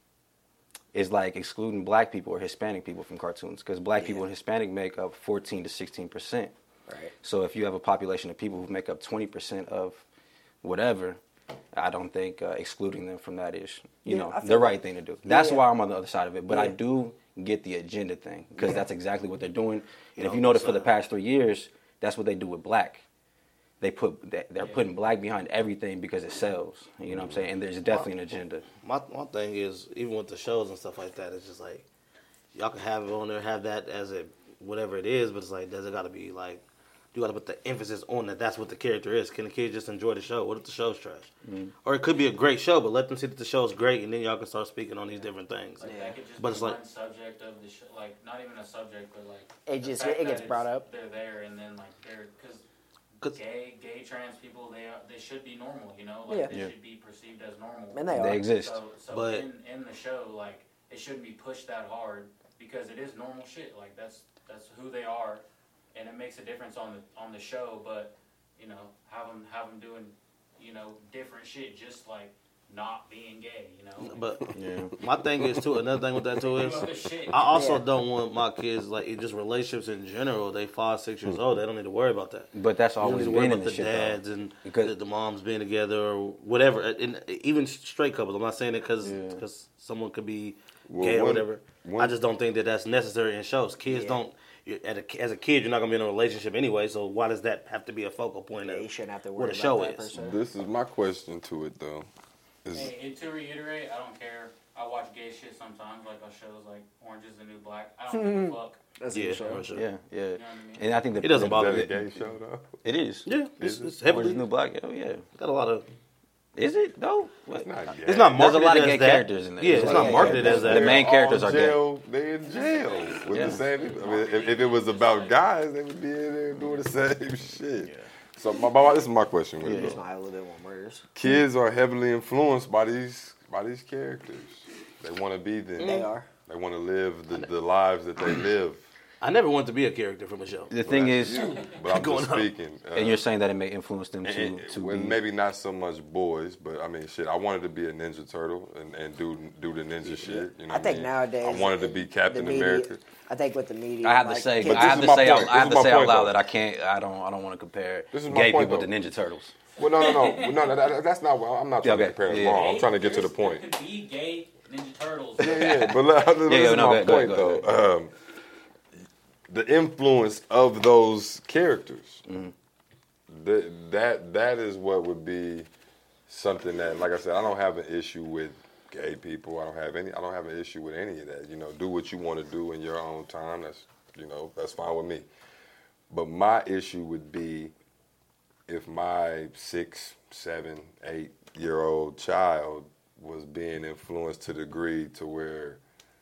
is like excluding black people or Hispanic people from cartoons because black people Yeah. and Hispanic make up fourteen to sixteen percent. Right. So if you have a population of people who make up twenty percent of whatever, I don't think uh, excluding them from that is, you Yeah, know, I feel the right like- thing to do. That's Yeah. why I'm on the other side of it. But I Yeah. do get the agenda thing because Yeah. that's exactly what they're doing. And if Yeah, you notice for the so- past three years, that's what they do with black. They put they- they're Yeah. putting black behind everything because it sells. You know what I'm saying? And there's definitely an agenda. My my thing is even with the shows and stuff like that, it's just like y'all can have it on there, have that as a whatever it is, but it's like does it got to be like you got to put the emphasis on that? That's what the character is. Can the kids just enjoy the show? What if the show's trash? Mm-hmm. Or it could be a great show, but let them see that the show's great, and then y'all can start speaking on these different things. Like that could just But be it's like- one subject of the show, like not even a subject, but like It the just- fact it that gets it's- brought up. They're there, and then like they're because 'Cause- gay, gay, trans people, they are, they should be normal, you know, like Yeah. they Yeah. should be perceived as normal. And they They are. exist. So, so But- in, in the show, like it shouldn't be pushed that hard because it is normal shit. Like that's that's who they are, and it makes a difference on the on the show. But you know, have them have them doing, you know, different shit, just like not being gay. You know, But Yeah. my thing is too. Another thing with that too do is other shit. I also Yeah. don't want my kids like it just relationships in general. They five six years old. They don't need to worry about that. But that's You don't need always to worry been in about the the shit dads though. and Because- the, the moms being together or whatever. And even straight couples. I'm not saying it because Yeah. someone could be Well, gay or one- whatever. one- I just don't think that that's necessary in shows. Kids Yeah. don't. you- As a, as a kid, you're not gonna be in a relationship anyway. So why does that have to be a focal point Yeah, of you shouldn't have to what worry a about show that is? per se. This is my question to it though. Is Hey, and to reiterate, I don't care. I watch gay shit sometimes, like on shows like Orange is the New Black. I don't give a fuck. That's a Yeah, good show. for sure. Yeah, yeah. You know what I mean? And I think that It doesn't is bother that me. a gay show though? It is. Yeah, it's, Is it? it's Orange heavily is the New Black. Oh yeah. got a lot of. Is it though? It's not gay. It's not There's a marketed lot of as gay that. characters in there. Yeah, There's it's a not lot of marketed gay as that. The main They're characters all are gay. jail, They in jail with Yeah. the same people. I mean, if, if it was about guys, they would be in there doing the same shit. So my, my, this is my question with Yeah. it. Just though. might have a little bit more murders. Kids are heavily influenced by these by these characters. They want to be them. They are. They want to live the, the lives that they live. I never wanted to be a character from a show. The thing That's is, you, but I'm Going just on. speaking. Uh, and you're saying that it may influence them to and- to well, be. maybe not so much boys, but I mean, shit. I wanted to be a Ninja Turtle and, and do do the ninja shit. You know I what think mean? nowadays I wanted to be Captain the media, America. I think with the media, I have to like, say, kids- I have this to is my say, out, point. I have This to is my say out point, loud though. that I can't. I don't. I don't want to compare This is my gay point, people to though. Ninja Turtles. Well, no, no, no, no. no that, that's not. what- I'm not trying Yeah, to compare them yeah. wrong. I'm trying to get to the There's- point. There could be gay Ninja Turtles. Yeah, yeah, but look, this yeah, is no, my go ahead, point go ahead, go though. Um, the influence of those characters, Mm-hmm. that that that is what would be something that, like I said, I don't have an issue with gay people. I don't have any. I don't have an issue with any of that. You know, do what you want to do in your own time. That's you know, that's fine with me. But my issue would be if my six, seven, eight year old child was being influenced to the degree to where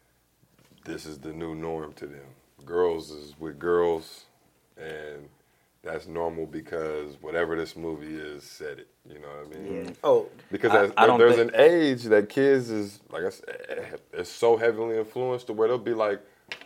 this is the new norm to them. Girls is with girls, and that's normal because whatever this movie is said it. You know what I mean? Yeah. Oh, Because I- as- I don't there's think- an age that kids is, like I said, it's so heavily influenced to where they'll be like,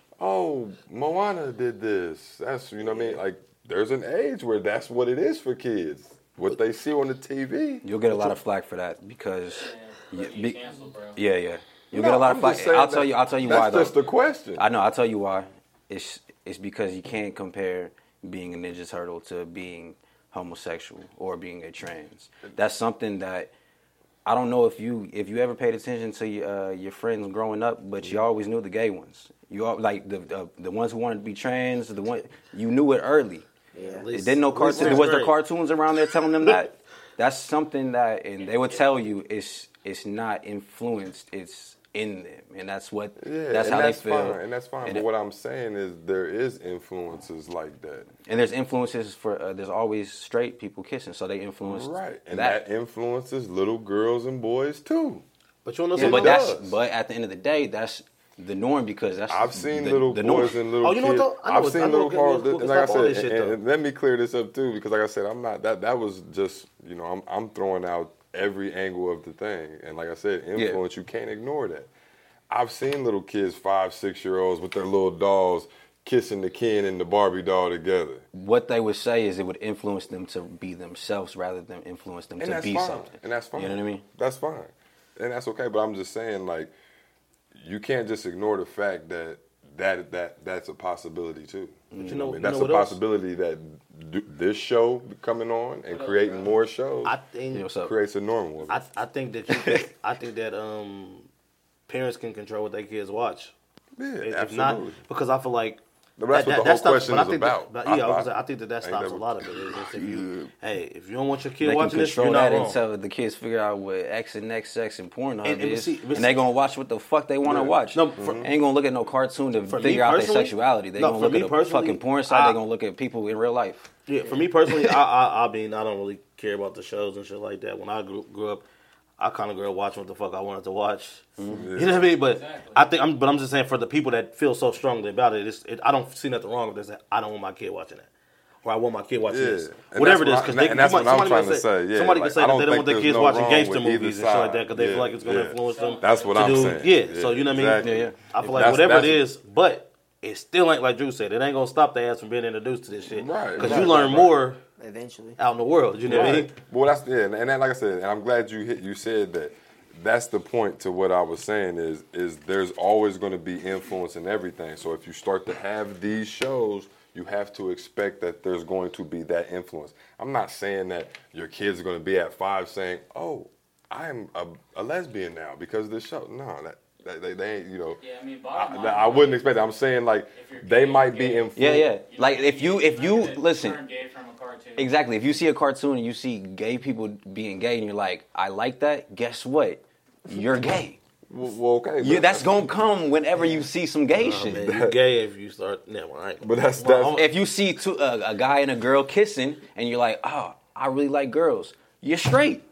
oh, Moana did this. That's, you know what I mean? Like, there's an age where that's what it is for kids. What they see on the T V. You'll get a lot of flack for that because, Yeah, yeah, you be- canceled, bro. yeah, yeah. You'll No, get a lot I'm of flack. just saying I'll that- tell you. I'll tell you that's why though. just the question. I know. I'll tell you why. It's it's because you can't compare being a Ninja Turtle to being homosexual or being a trans. That's something that I don't know if you if you ever paid attention to your, uh, your friends growing up, but you always knew the gay ones. You all, like the, the the ones who wanted to be trans. The one you knew it early. Yeah. At They least- didn't know at least cartoons. sixth Was there grade. cartoons around there telling them that? That's something that, and they would tell you it's it's not influenced. It's in them, and that's what Yeah, that's and how that's they feel. fine, and that's fine. And but it- what I'm saying is there is influences like that. And there's influences for uh, there's always straight people kissing, so they influence Right. And that. that influences little girls and boys too. But you don't know Yeah, something but does. that's but at the end of the day, that's the norm because that's I've seen the, little the boys norm. and little Oh, you know what kids. though? I know I've what- seen I know little what- boys. what- what- Like I stop all said, this shit, and, though. and let me clear this up too, because like I said, I'm not that. That was just you know I'm I'm throwing out every angle of the thing, and like I said, influence. You can't ignore that. I've seen little kids, five, six year olds, with their little dolls kissing the Ken and the Barbie doll together. What they would say is it would influence them to be themselves rather than influence them And to that's be fine. something. And that's fine. You know what I mean? That's fine. And that's okay. But I'm just saying, like, you can't just ignore the fact that that that that's a possibility too. But you know know- what I mean? you That's know a what else? possibility that d- this show coming on and What up, creating bro? more shows I think Yeah, what's up? creates a normal. I I think that you can, I think that um parents can control what their kids watch. yeah, If- If absolutely. not, because I feel like But that's what the whole stops- question but I is think about. That, I- yeah, I, was I- gonna say, I think that that ain't stops never- a lot of it. Is just if you, hey, if you don't want your kid They can watching this, control you're not that wrong. until the kids figure out what X and X sex and Pornhub And- and is, see- but and they see- gonna watch what the fuck they want to Yeah. watch. No, for- They ain't gonna look at no cartoon to For me figure out their personally- sexuality. They no, gonna for look me at a personally, fucking porn site. I- They gonna look at people in real life. Yeah, for me personally, I, I I mean I don't really care about the shows and shit like that. When I grew, grew up, I kind of grew up watching what the fuck I wanted to watch. Mm-hmm. You know what I mean? But Exactly. I think I'm, but I'm just saying for the people that feel so strongly about it, it's, it I don't see nothing wrong with this. I don't want my kid watching that, or I want my kid watching Yeah. this, And whatever it that's is. what Because I- they, and that's you might- what I'm somebody trying might to say, yeah, somebody like, can say I that don't they don't think want their there's kids no watching wrong gangster with movies either and shit like side. that because they Yeah, feel like it's going to yeah. influence them. That's what to I'm do, saying. Yeah, Yeah, so you know what I mean. exactly. Yeah, yeah. I feel like That's- whatever it that's- is, but it still ain't like Drew said. It ain't gonna stop their ass from being introduced to this shit. Right, Because right, you learn right, more Eventually. out in the world. You know what I mean? Right. Well, that's yeah, and, and that, like I said, and I'm glad you hit. You said that. That's the point to what I was saying is is there's always going to be influence in everything. So if you start to have these shows, you have to expect that there's going to be that influence. I'm not saying that your kids are going to be at five saying, "Oh, I'm a, a lesbian now because of this show." No, that, that they, they ain't. You know, Yeah, I mean, I, bottom line, I wouldn't expect that. I'm saying like If you're they gay, might be gay. influenced. Yeah, yeah. You Like know, if you if you're you not gonna listen. turn gay from a cartoon. Exactly. If you see a cartoon and you see gay people being gay and you're like, I like that, guess what? You're gay. Well, well, okay. You, but- that's gonna come whenever you see some gay Oh, shit. man, you gay if you start. Never mind. But that's Well, that's. If you see two, uh, a guy and a girl kissing and you're like, oh, I really like girls, you're straight.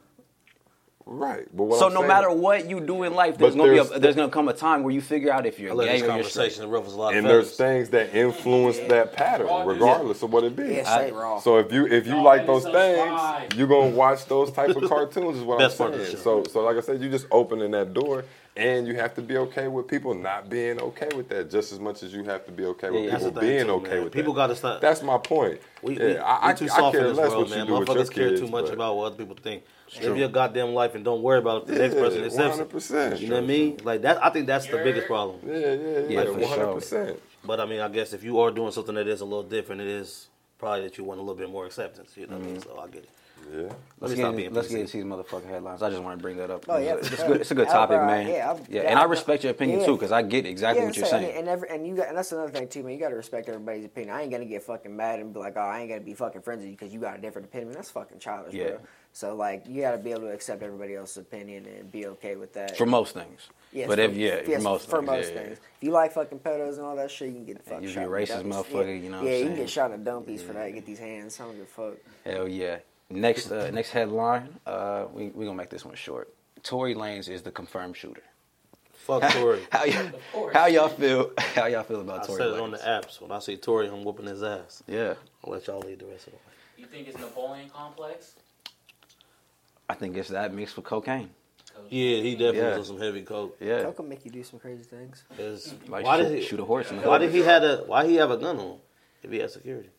Right. But what So I'm no saying- matter what you do in life, there's But gonna there's- be a, there's gonna come a time where you figure out if you're I love gay this or you're straight. conversation. It ruffles a lot and of there's feathers. things that influence that pattern, regardless of what it be. Yeah, straight raw. So if you if you Don't like be those so things, spry. you're gonna watch those type of cartoons. Is what Best I'm part of the saying. show. So so like I said, you just opening that door, and you have to be okay with people not being okay with that, just as much as you have to be okay with Yeah, That's people the thing, being too, okay man. with People that. gotta stop. That's my point. We, yeah, we, I, we too I, soft I in care this less world, what man. you do with your Motherfuckers care kids, too much but- about what other people think. Live your goddamn life and don't worry about if the next Yeah, person accepts one it. hundred percent. You know what I mean? Like that. I think that's the You're- biggest problem. Yeah, yeah, Yeah, yeah, for one hundred percent. But I mean, I guess if you are doing something that is a little different, it is probably that you want a little bit more acceptance. You know what I mean? So I get it. Yeah. Let Let's me get, stop in- being let's P C. get into these motherfucking headlines. I just want to bring that up. Oh, yeah, it's, for a sure. good, it's a good I'll topic, bri- man. yeah, I'll- yeah, yeah, and I I'll- respect your opinion yeah. too, because I get exactly Yeah, what you're I'm saying, saying. and every, and you got, and that's another thing too, man. You got to respect everybody's opinion. I ain't gonna get fucking mad and be like, oh, I ain't gonna be fucking friends with you because you got a different opinion. That's fucking childish, Yeah. bro. So like, you got to be able to accept everybody else's opinion and be okay with that. For most things. Yes, but for, if yeah, yes, for most for things, most yeah, yeah, things. If you like fucking pedos and all that shit, you can get the fuck you shot. be a in racist dummies. motherfucker, yeah. you know what Yeah, I'm you can saying? get shot in a dumb piece for that. Get these hands. I don't give a fuck. Hell yeah. Next, uh, next headline. Uh, we we gonna make this one short. Tory Lanez is the confirmed shooter. Fuck Tory. How, y- how y'all feel? How y'all feel about I Tory said Lanez? it on the apps. When I see Tory, I'm whooping his ass. Yeah, I'll let y'all lead the rest of it. You think it's Napoleon complex? I think it's that mixed with cocaine. Yeah, he definitely Yeah. was on some heavy coke. Yeah, Coke can make you do some crazy things. It's- like why shoot, did he? shoot a horse in the Why head. did he had a? Why he have a gun on him if he had security?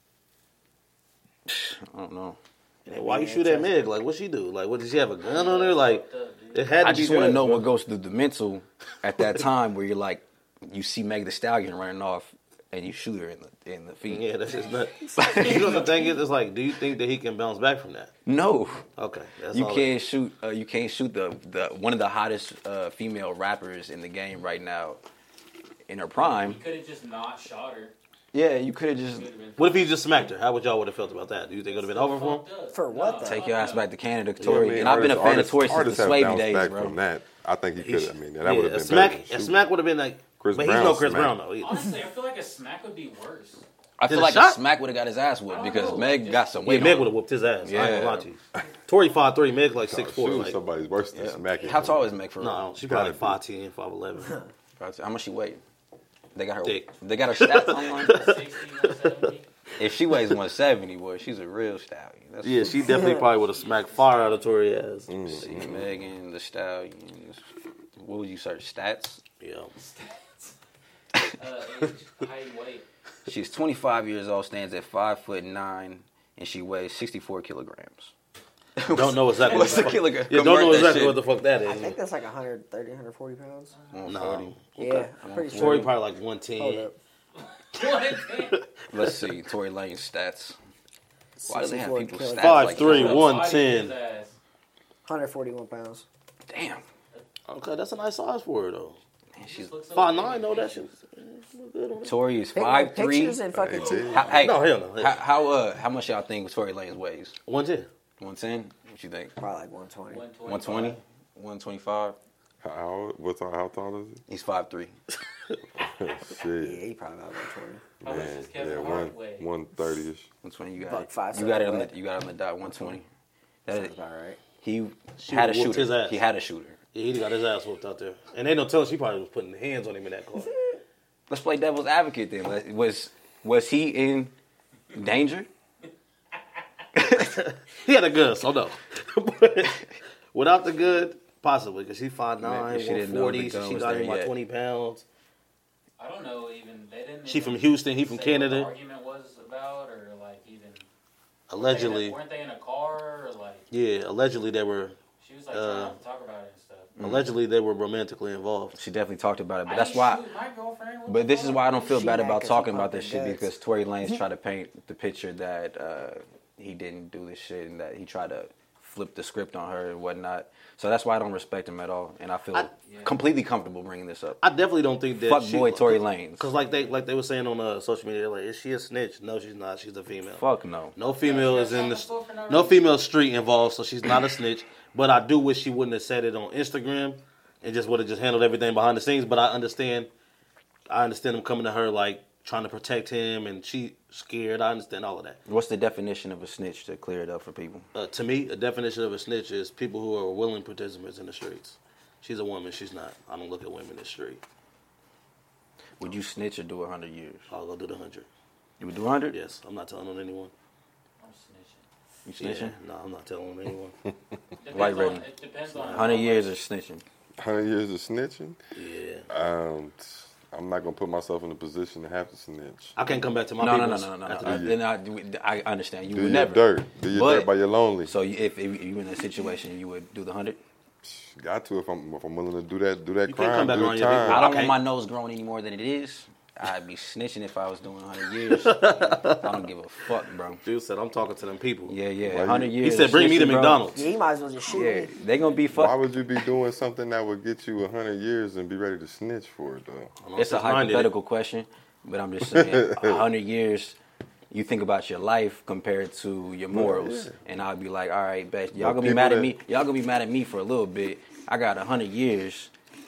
I don't know. And why you shoot at Meg? Like, what she do? Like, what did she have a gun on her? Like, it had to I be. just want to drugs, know bro. what goes through the mental at that time where you're like, you see Meg the Stallion running off and you shoot her in the in the feet. Yeah, that's just nuts. You know what the thing is? It's like, do you think that he can bounce back from that? No, Okay, that's you all can't shoot. Uh, you can't shoot the, the one of the hottest uh, female rappers in the game right now in her prime. He could have just not shot her. Yeah, you could have just What if he just smacked her? How would y'all would have felt about that? Do you think it would have been over for him? For what, though? take your ass back to Canada, Yeah, I Tory. mean, and I've been a artists- fan artists- of Tory since artists the have Swavy bounced days, back bro. From that, I think he He could. sh- I mean, that yeah, would have a been smack. better than A shooting. smack would have been like. Chris but Brown he's no Chris smacked. Brown though. Either. Honestly, I feel like a smack would be worse. I Did feel a like shot? a smack would have got his ass whooped I don't because know, Meg just- got some Yeah, weight. Meg on would her. have whooped his ass. I ain't Yeah. gonna lie to you. Tory five three, Meg like six four. Shooting Like, somebody's worse than Yeah. smacking. How tall is Meg for real? no, she probably like five ten, five eleven. How much she weigh? They got her. Thick. They got her stats online. sixty, one seventy. If she weighs one seventy, boy, she's a real stallion. That's Yeah, she definitely probably would have smacked fire out of Tory ass. See, Megan the Stallion. What would you search? Stats. Yeah. Uh, age, height, weight. She's twenty-five years old, stands at five foot nine, and she weighs sixty-four kilograms. Don't know exactly what What's the a fuck. kilogram? Yeah, don't know Convert that exactly shit. what the fuck that I is. think that's like one thirty, one forty pounds. No. Yeah, I'm pretty sure. Tory probably like one Hold ten. up. Let's see, Tory Lane's stats. Why do they have sixty-four people's kilograms. stats Five like three, that? one Body ten. his ass. one forty-one pounds. Damn. Okay, that's a nice size for her though. Man, she's Looks so Five big. nine, no, that shit. look good on her. Tory is Pic- five three. Pictures and fucking. Hey, How, hey, No, hell no. how, how uh how much y'all think Tory Lanez weighs? One ten. One ten? What you think? Probably like one twenty. One twenty? One twenty five? How, how, what's, how tall is He's five three. he? Yeah, Shit. he probably about one twenty. How much Man, does Kevin yeah, Hart one weigh? one thirty ish. One twenty. You got Buck it. five, you got it seven, on the right? you got it on the dot. One twenty. That Sounds is, about right. he She had a whooped shooter. his ass. He had a shooter. Yeah, he got his ass whooped out there. And ain't no telling she probably was putting hands on him in that car. Let's play devil's advocate then. Let- Was was he in danger? He had a gun, so no. But without the gun, possibly, because she five nine, Man, she one didn't know forty, the so gun she was got there him by yet. twenty pounds. I don't know even. They didn't. She even from Houston, he from say Canada. What the argument was about, or like even. Allegedly, Weren't they in a car or like? yeah, allegedly they were, She was like Uh, trying not to talk about it and stuff. allegedly they were romantically involved. She definitely talked about it, but I that's ain't why. shoot my girlfriend. What But the this is fuck? why I don't feel She bad mad about 'cause he talking about pumping this shit guts. because Tory Lanez tried to paint the picture that uh, he didn't do this shit and that he tried to flip the script on her and whatnot. So that's why I don't respect him at all, and I feel I- Yeah. completely comfortable bringing this up. I definitely don't think that Fuck she, boy Tory Lanez. Because like they like they were saying on uh, social media, they're like, is she a snitch? No, she's not. She's a female. Fuck no. No female Yeah, is in she's the not for no no reason. female street involved, so she's not a snitch. But I do wish she wouldn't have said it on Instagram and just would have just handled everything behind the scenes. But I understand, I understand him coming to her like trying to protect him, and she scared. I understand all of that. What's the definition of a snitch to clear it up for people? Uh, to me, a definition of a snitch is people who are willing participants in the streets. She's a woman. She's not. I don't look at women in the street. Would you snitch or do a hundred years? I'll go do the hundred. You would do a hundred? Yes, I'm not telling on anyone. I'm snitching. You snitching? Yeah, no, I'm not telling on anyone. Depends White on, Raven. it depends on Hundred how years much- or snitching? Hundred years of snitching. Yeah, Um, I'm not gonna put myself in a position to have to snitch. I can't come back to my No, no, no, peoples no, no, no. after no. that. Then I, I understand. You Do would your never. dirt. Do your But- dirt by your lonely. So you- if, if you were in a situation, you would do the hundred. Got to if I'm if I'm willing to do that do that You can't crime come back do on the your time. people. I don't Okay. want my nose growing any more than it is. I'd be snitching if I was doing hundred years. I don't give a fuck, bro. Dude said, I'm talking to them people. Yeah, yeah. Why you- hundred years. He said, bring me to snitching, bro. McDonald's. Yeah, you might as well just shoot Yeah, me. they gonna be Why fuck. would you be doing something that would get you a hundred years and be ready to snitch for it though? It's a hypothetical question, but I'm just saying, a hundred years. You think about your life compared to your morals, yeah. and I'd be like, all right, bet y'all But gonna be mad at people me. Y'all gonna be mad at me for a little bit. I got a hundred years.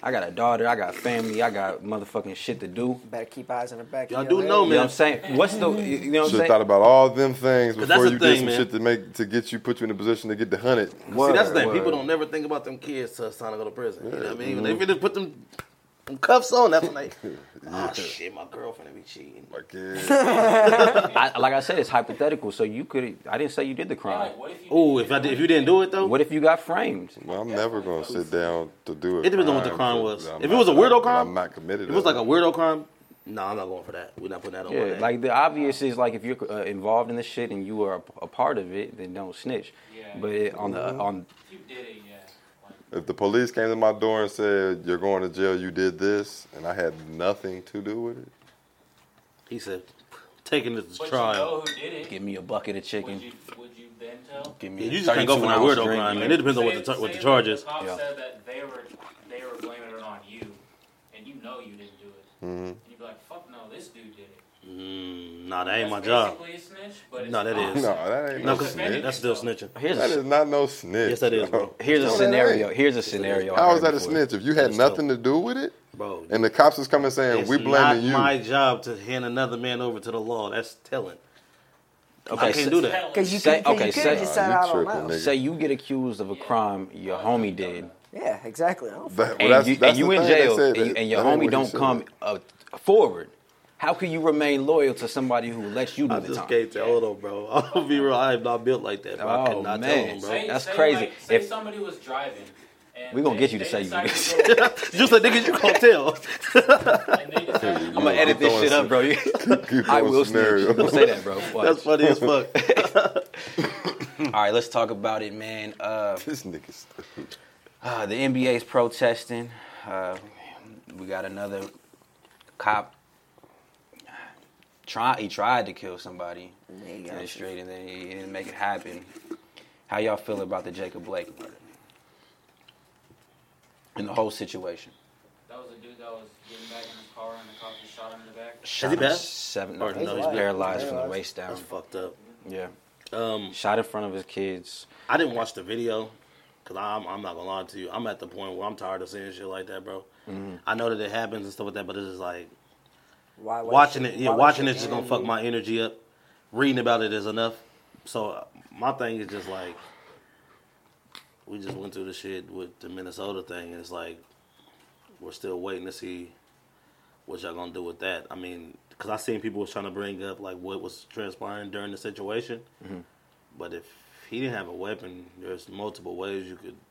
I got a daughter. I got family. I got motherfucking shit to do. Better keep eyes in the back. Y'all of do your know, head. You know what I'm saying? What's the, you know what I'm Should have saying? thought about all them things 'Cause before that's you the did thing, some man. shit to make to get you put you in a position to get the hundred. See, that's the thing. Word, People word. don't never think about them kids till it's time to go to prison. You know what I mean? When they really put them, them cuffs on, that's when they, oh shit, my girlfriend be cheating. My kid. I, like I said, it's hypothetical. So you could. I didn't say you did the Yeah, crime. like, what if you Oh, did- if I did, if you didn't do it though, What if you got framed? Well, I'm never gonna sit down to do it. It depends on what the crime was. If it was a weirdo crime, I'm not committed. if it was to like a weirdo crime, no, I'm not going for that. We're not putting that on. my Yeah, name. like the obvious is like if you're uh, involved in the shit and you are a, a part of it, then don't snitch. Yeah. But it, on the on If you did it, yeah. Like, If the police came to my door and said you're going to jail, you did this, and I had nothing to do with it, he said, taking it to but trial. you know who did it. give me a bucket of chicken. Would you, would you then tell? Give Yeah, me you a just can't go for no thirty-two ounce weirdo drink. crime, man. It depends on what the Say- tar- what the say charge that is. The cops Yeah. said that they were they were blaming it on you, and you know you didn't do it. mm-hmm. And you'd be like, "Fuck no, this dude did it." Mm, nah, that ain't my That's job. basically a snitch, but it's No, that not. is. no, that ain't No, no, 'cause snitch. that's still snitching. Here's That a, is not no snitch. Yes, that is, bro. here's a No, that scenario. ain't. Here's a scenario. I How is heard that a before. snitch? If you had That's nothing to do with it, Bro, and the cops is coming saying it's we not blaming you, my job to hand another man over to the law. That's telling. Okay, I can't so- do that. Because you Say- could, okay, you could say- just Nah, said, you I don't tripping, know. nigga. Say you get accused of a crime your homie did, Yeah, exactly. I don't That- well, and that's- you, that's and you the in thing they jail, said, and, you, that- and your that ain't homie what he don't said. come uh, forward. How can you remain loyal to somebody who lets you do I the just time? can't tell. Hold on, bro. I'll be real. I am not built like that, bro. I Oh, cannot tell man. him, bro. Say, That's say crazy. Like, say If- somebody was driving. And We gonna they- get you to they say you decided this. to go- Just like niggas, you can't tell. and they decided to I'm go- gonna edit this throwing shit up, some- bro. Keep I throwing will scenario. snitch. Don't say that, bro. Watch. That's funny as fuck. All right, let's talk about it, man. Uh, This nigga stupid. uh, the N B A's protesting. Uh, we got another cop. Try he tried to kill somebody There you in go. the street, and then he didn't make it happen. How y'all feel about the Jacob Blake murder and the whole situation? That was a dude that was getting back in his car and the cop just shot him in the back. Shot he him bad? Seven. Or No, no, he's he's paralyzed from the paralyzed. waist down. That's fucked up. Yeah, Um, shot in front of his kids. I didn't watch the video because I'm, I'm not gonna lie to you. I'm at the point where I'm tired of seeing shit like that, bro. Mm-hmm. I know that it happens and stuff like that, but it's just like Why waste watching your- it. Yeah, why waste watching your it's just gonna energy? fuck my energy up. Reading about it is enough. So uh, my thing is just like we just went through the shit with the Minnesota thing, and it's like we're still waiting to see what y'all gonna do with that. I mean, because I seen people was trying to bring up like what was transpiring during the situation, Mm-hmm. but if he didn't have a weapon, there's multiple ways you could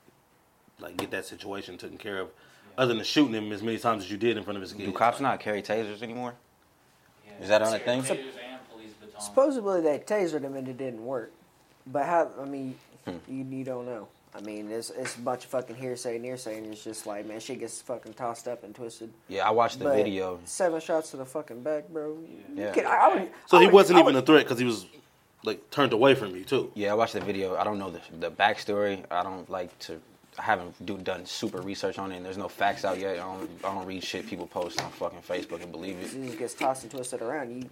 like get that situation taken care of, other than shooting him as many times as you did in front of his kids. Do cops not carry tasers anymore? Yeah. Is that on a thing? Tasers and police batons. Supposedly they tasered him and it didn't work. But how, I mean, Hmm. you, you don't know. I mean, it's, it's a bunch of fucking hearsay and hearsay, and it's just like, man, shit gets fucking tossed up and twisted. Yeah, I watched the But video. Seven shots to the fucking back, bro. Yeah. You could- I, I would, So I he would- wasn't I even a would- threat because he was like turned away from you too. Yeah, I watched the video. I don't know the the backstory. I don't like to. I haven't do, done super research on it, and there's no facts out yet. I don't, I don't read shit people post on fucking Facebook and believe it. He just gets tossed and twisted around. You,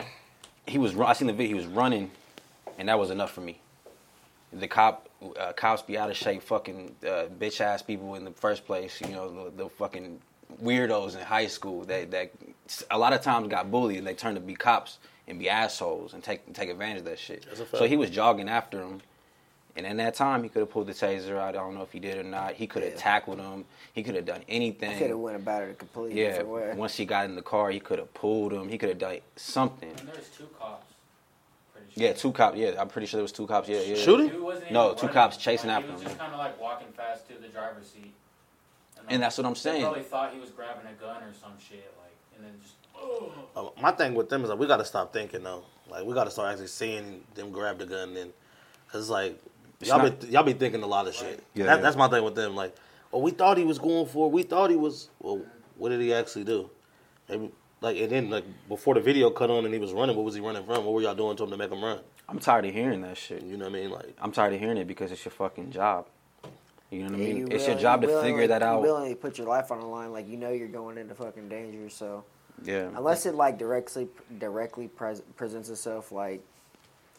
He was. run- I seen the video. He was running, and that was enough for me. The cop, uh, cops be out of shape, fucking uh, bitch ass people in the first place. You know, the, the fucking weirdos in high school that that a lot of times got bullied, and they turn to be cops and be assholes and take take advantage of that shit. That's a fact. So he was jogging after him. And in that time, he could have pulled the taser out. I don't know if he did or not. He could have Yeah. tackled him. He could have done anything. could have went about it a completely Yeah. different way. Once he got in the car, he could have pulled him. He could have done something. And there's two cops. Pretty sure. Yeah, two cops. Yeah, I'm pretty sure there was two cops. Yeah, yeah. Shooting? Dude wasn't No, even two running. cops chasing Like, after He was him, just kind of like walking fast to the driver's seat. And that's what I'm They saying. probably thought he was grabbing a gun or some shit, like, and then just. Oh. Uh, my thing with them is like we got to stop thinking though. Like we got to start actually seeing them grab the gun then, cause it's like It's y'all not- be y'all be thinking a lot of shit. Yeah, that, yeah. That's my thing with them. Like, oh, we thought he was going for. it. We thought he was. Well, what did he actually do? Maybe like and then like before the video cut on and he was running. What was he running from? What were y'all doing to him to make him run? I'm tired of hearing that shit. You know what I mean? Like I'm tired of hearing it because it's your fucking job. You know what I Yeah, mean? you It's your willingly- job to willingly- figure that You out. willingly put your life on the line, like you know you're going into fucking danger. So Yeah. unless it like directly directly pres- presents itself, like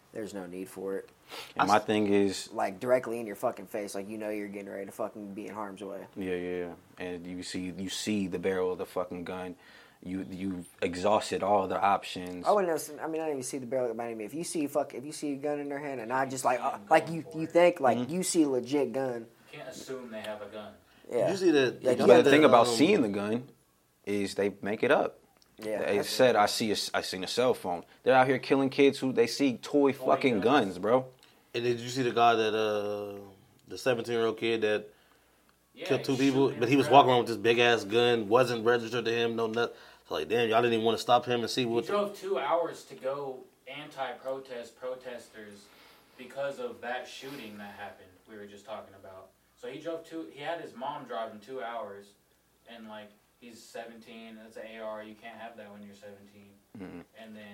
there's no need for it. And my thing is, Like directly in your fucking face, like you know you're getting ready to fucking be in harm's way. yeah, yeah, yeah. And you see, you see the barrel of the fucking gun. You you exhausted all the options. I wouldn't know. I mean, I didn't even see the barrel of the gun. If you see fuck, if you see a gun in their hand, and not just like uh, like you you think like Mm-hmm. you see a legit gun. You can't assume they have a gun. Yeah. You see the, Yeah, you but But got the thing about um, seeing the gun is they make it up. Yeah. They said I see a, I seen a cell phone. They're out here killing kids who they see toy fucking guns, bro. And did you see the guy that uh the seventeen year old kid that Yeah, killed two he's people, shooting but he was his walking brother. around with this big ass gun, wasn't registered to him, no nut. So like, damn, y'all didn't even want to stop him and see He what. The, drove two hours to go anti-protest protesters because of that shooting that happened. We were just talking about. So he drove two. He had his mom driving two hours, and like he's seventeen. That's an A R. You can't have that when you're seventeen. Mhm. And then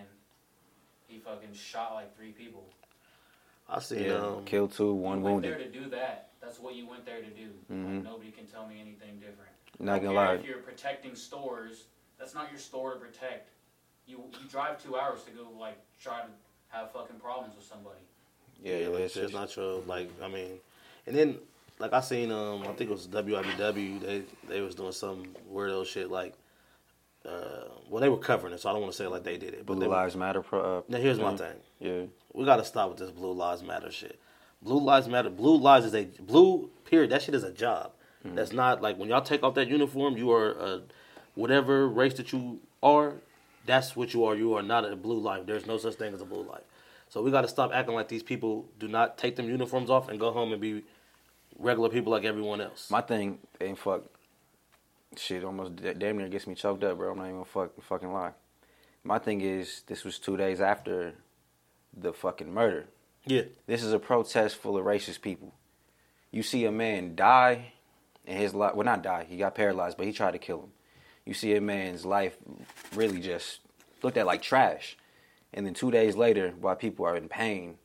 he fucking shot like three people. I seen Yeah, um, killed two, one you went wounded. there to do that. That's what you went there to do. Mhm. Like, nobody can tell me anything different. Not I gonna don't care lie. If you're protecting stores, that's not your store to protect. You you drive two hours to go like try to have fucking problems with somebody. Yeah, yeah, it's, it's, it's not your like. I mean, and then like I seen um I think it was W I B W. They they was doing some weirdo shit like. Uh, well, they were covering it, so I don't want to say like they did it. But Blue they were- Lives Matter. Pro, uh, Now here's my yeah. thing. Yeah. We got to stop with this Blue Lives Matter shit. Blue Lives Matter. Blue Lives is a blue period. That shit is a job. Mm-hmm. That's not like when y'all take off that uniform. You are a, whatever race that you are. That's what you are. You are not a blue life. There's no such thing as a blue life. So we got to stop acting like these people do not take them uniforms off and go home and be regular people like everyone else. My thing ain't fuck. Shit, almost da- damn near gets me choked up, bro. I'm not even gonna fuck, fucking lie. My thing is, this was two days after the fucking murder. yeah. This is a protest full of racist people. You see a man die, and his life, well, not die, he got paralyzed, but he tried to kill him. You see a man's life really just looked at like trash. And then two days later, while people are in pain,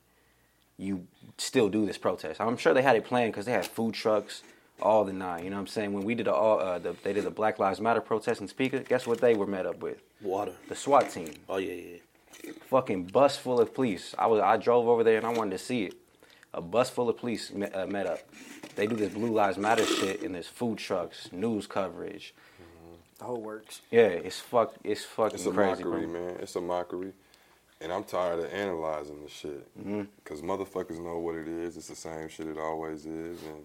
you still do this protest. I'm sure they had it planned because they had food trucks, all the nine. You know what I'm saying? When we did the, all, uh, the they did the Black Lives Matter protest in Topeka, guess what they were met up with? Water. The SWAT team. Oh yeah, yeah. Fucking bus full of police. I was I drove over there and I wanted to see it. A bus full of police met, uh, met up. They do this Blue Lives Matter shit in this food trucks, news coverage. The whole works. Yeah, it's fuck. It's fucking It's a crazy, mockery, bro. man. It's a mockery. And I'm tired of analyzing the shit. Mm-hmm. Because motherfuckers know what it is. It's the same shit it always is. And,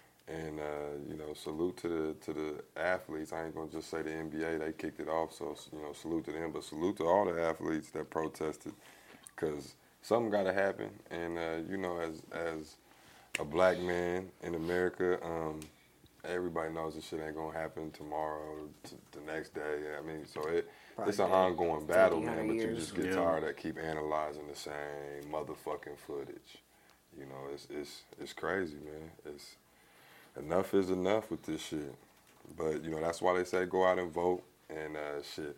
and uh, you know, salute to the to the athletes. I ain't going to just say the N B A. They kicked it off. So, you know, salute to them. But salute to all the athletes that protested. Because something got to happen. And, uh, you know, as as a black man in America, um, everybody knows this shit ain't going to happen tomorrow, t- the next day. I mean, so it... Probably It's an day. ongoing battle, fifty, man, one but hundred you years. just get Yeah. tired of keep analyzing the same motherfucking footage. You know, it's it's it's crazy, man. It's enough is enough with this shit. But you know, that's why they say go out and vote and uh, shit.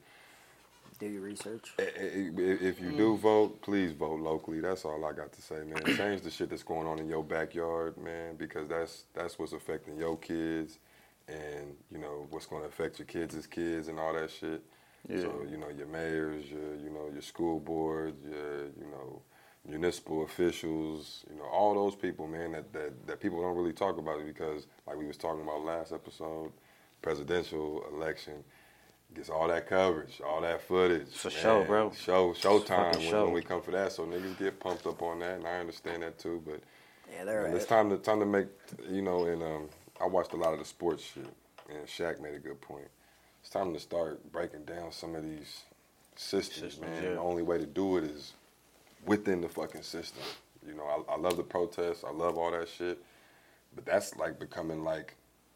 Do your research. I- I- If you do vote, please vote locally. That's all I got to say, man. Change the shit that's going on in your backyard, man, because that's that's what's affecting your kids, and you know what's going to affect your kids' kids and all that shit. Yeah. So you know your mayors, your you know your school board, your you know municipal officials, you know all those people, man. That that that people don't really talk about it because, like we was talking about last episode, presidential election gets all that coverage, all that footage. It's a man. show, bro. Show, show It's a time fucking when, show. when we come for that. So niggas get pumped up on that, and I understand that too. But Yeah, they're man, it's right. time to time to make, you know. And um, I watched a lot of the sports shit, and Shaq made a good point. It's time to start breaking down some of these systems, Systems, man. yeah. The only way to do it is within the fucking system. You know, I, I love the protests. I love all that shit. But that's like becoming like,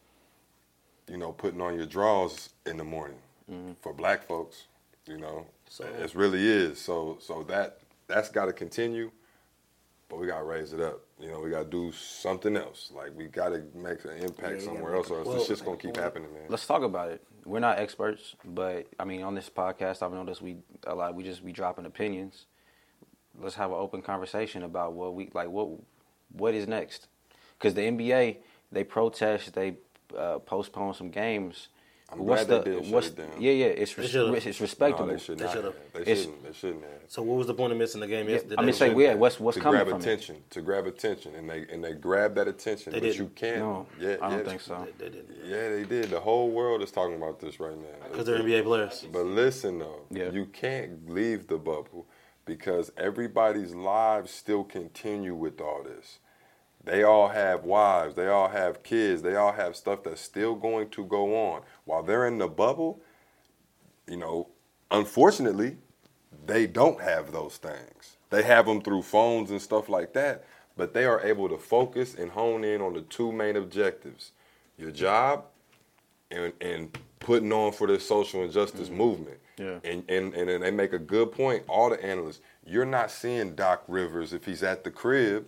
you know, putting on your drawers in the morning Mm-hmm. for black folks. You know, So- it really is. So so that that's got to continue. But we got to raise it up. You know, we got to do something else. Like, we got to make an Yeah, impact you somewhere gotta else, or else Well, this shit's going to keep happening, man. Let's talk about it. We're not experts, but I mean, on this podcast, I've noticed we a lot. We just be dropping opinions. Let's have an open conversation about what we like. What what is next? Because the N B A, they protest, they uh, postpone some games I'm what's glad the they did what's shut it down. yeah yeah it's res- should've. it's No, respectable. they should They not. should've. have. They It's- shouldn't. They shouldn't have. So what was the point of missing the game yesterday? I mean, They say shouldn't yeah, have. what's what's to coming grab from attention, to grab attention, and they and they grab that attention, They but didn't. you can't. it? No, yeah, I don't yeah, think so. They, they didn't. Yeah, they did. The whole world is talking about this right now. Because they're N B A players. But listen though, Yeah. you can't leave the bubble because everybody's lives still continue with all this. They all have wives, they all have kids, they all have stuff that's still going to go on. While they're in the bubble, you know, unfortunately, they don't have those things. They have them through phones and stuff like that, but they are able to focus and hone in on the two main objectives: your job and, and putting on for the social injustice mm-hmm. movement. Yeah. And, and and then they make a good point, all the analysts. You're not seeing Doc Rivers if he's at the crib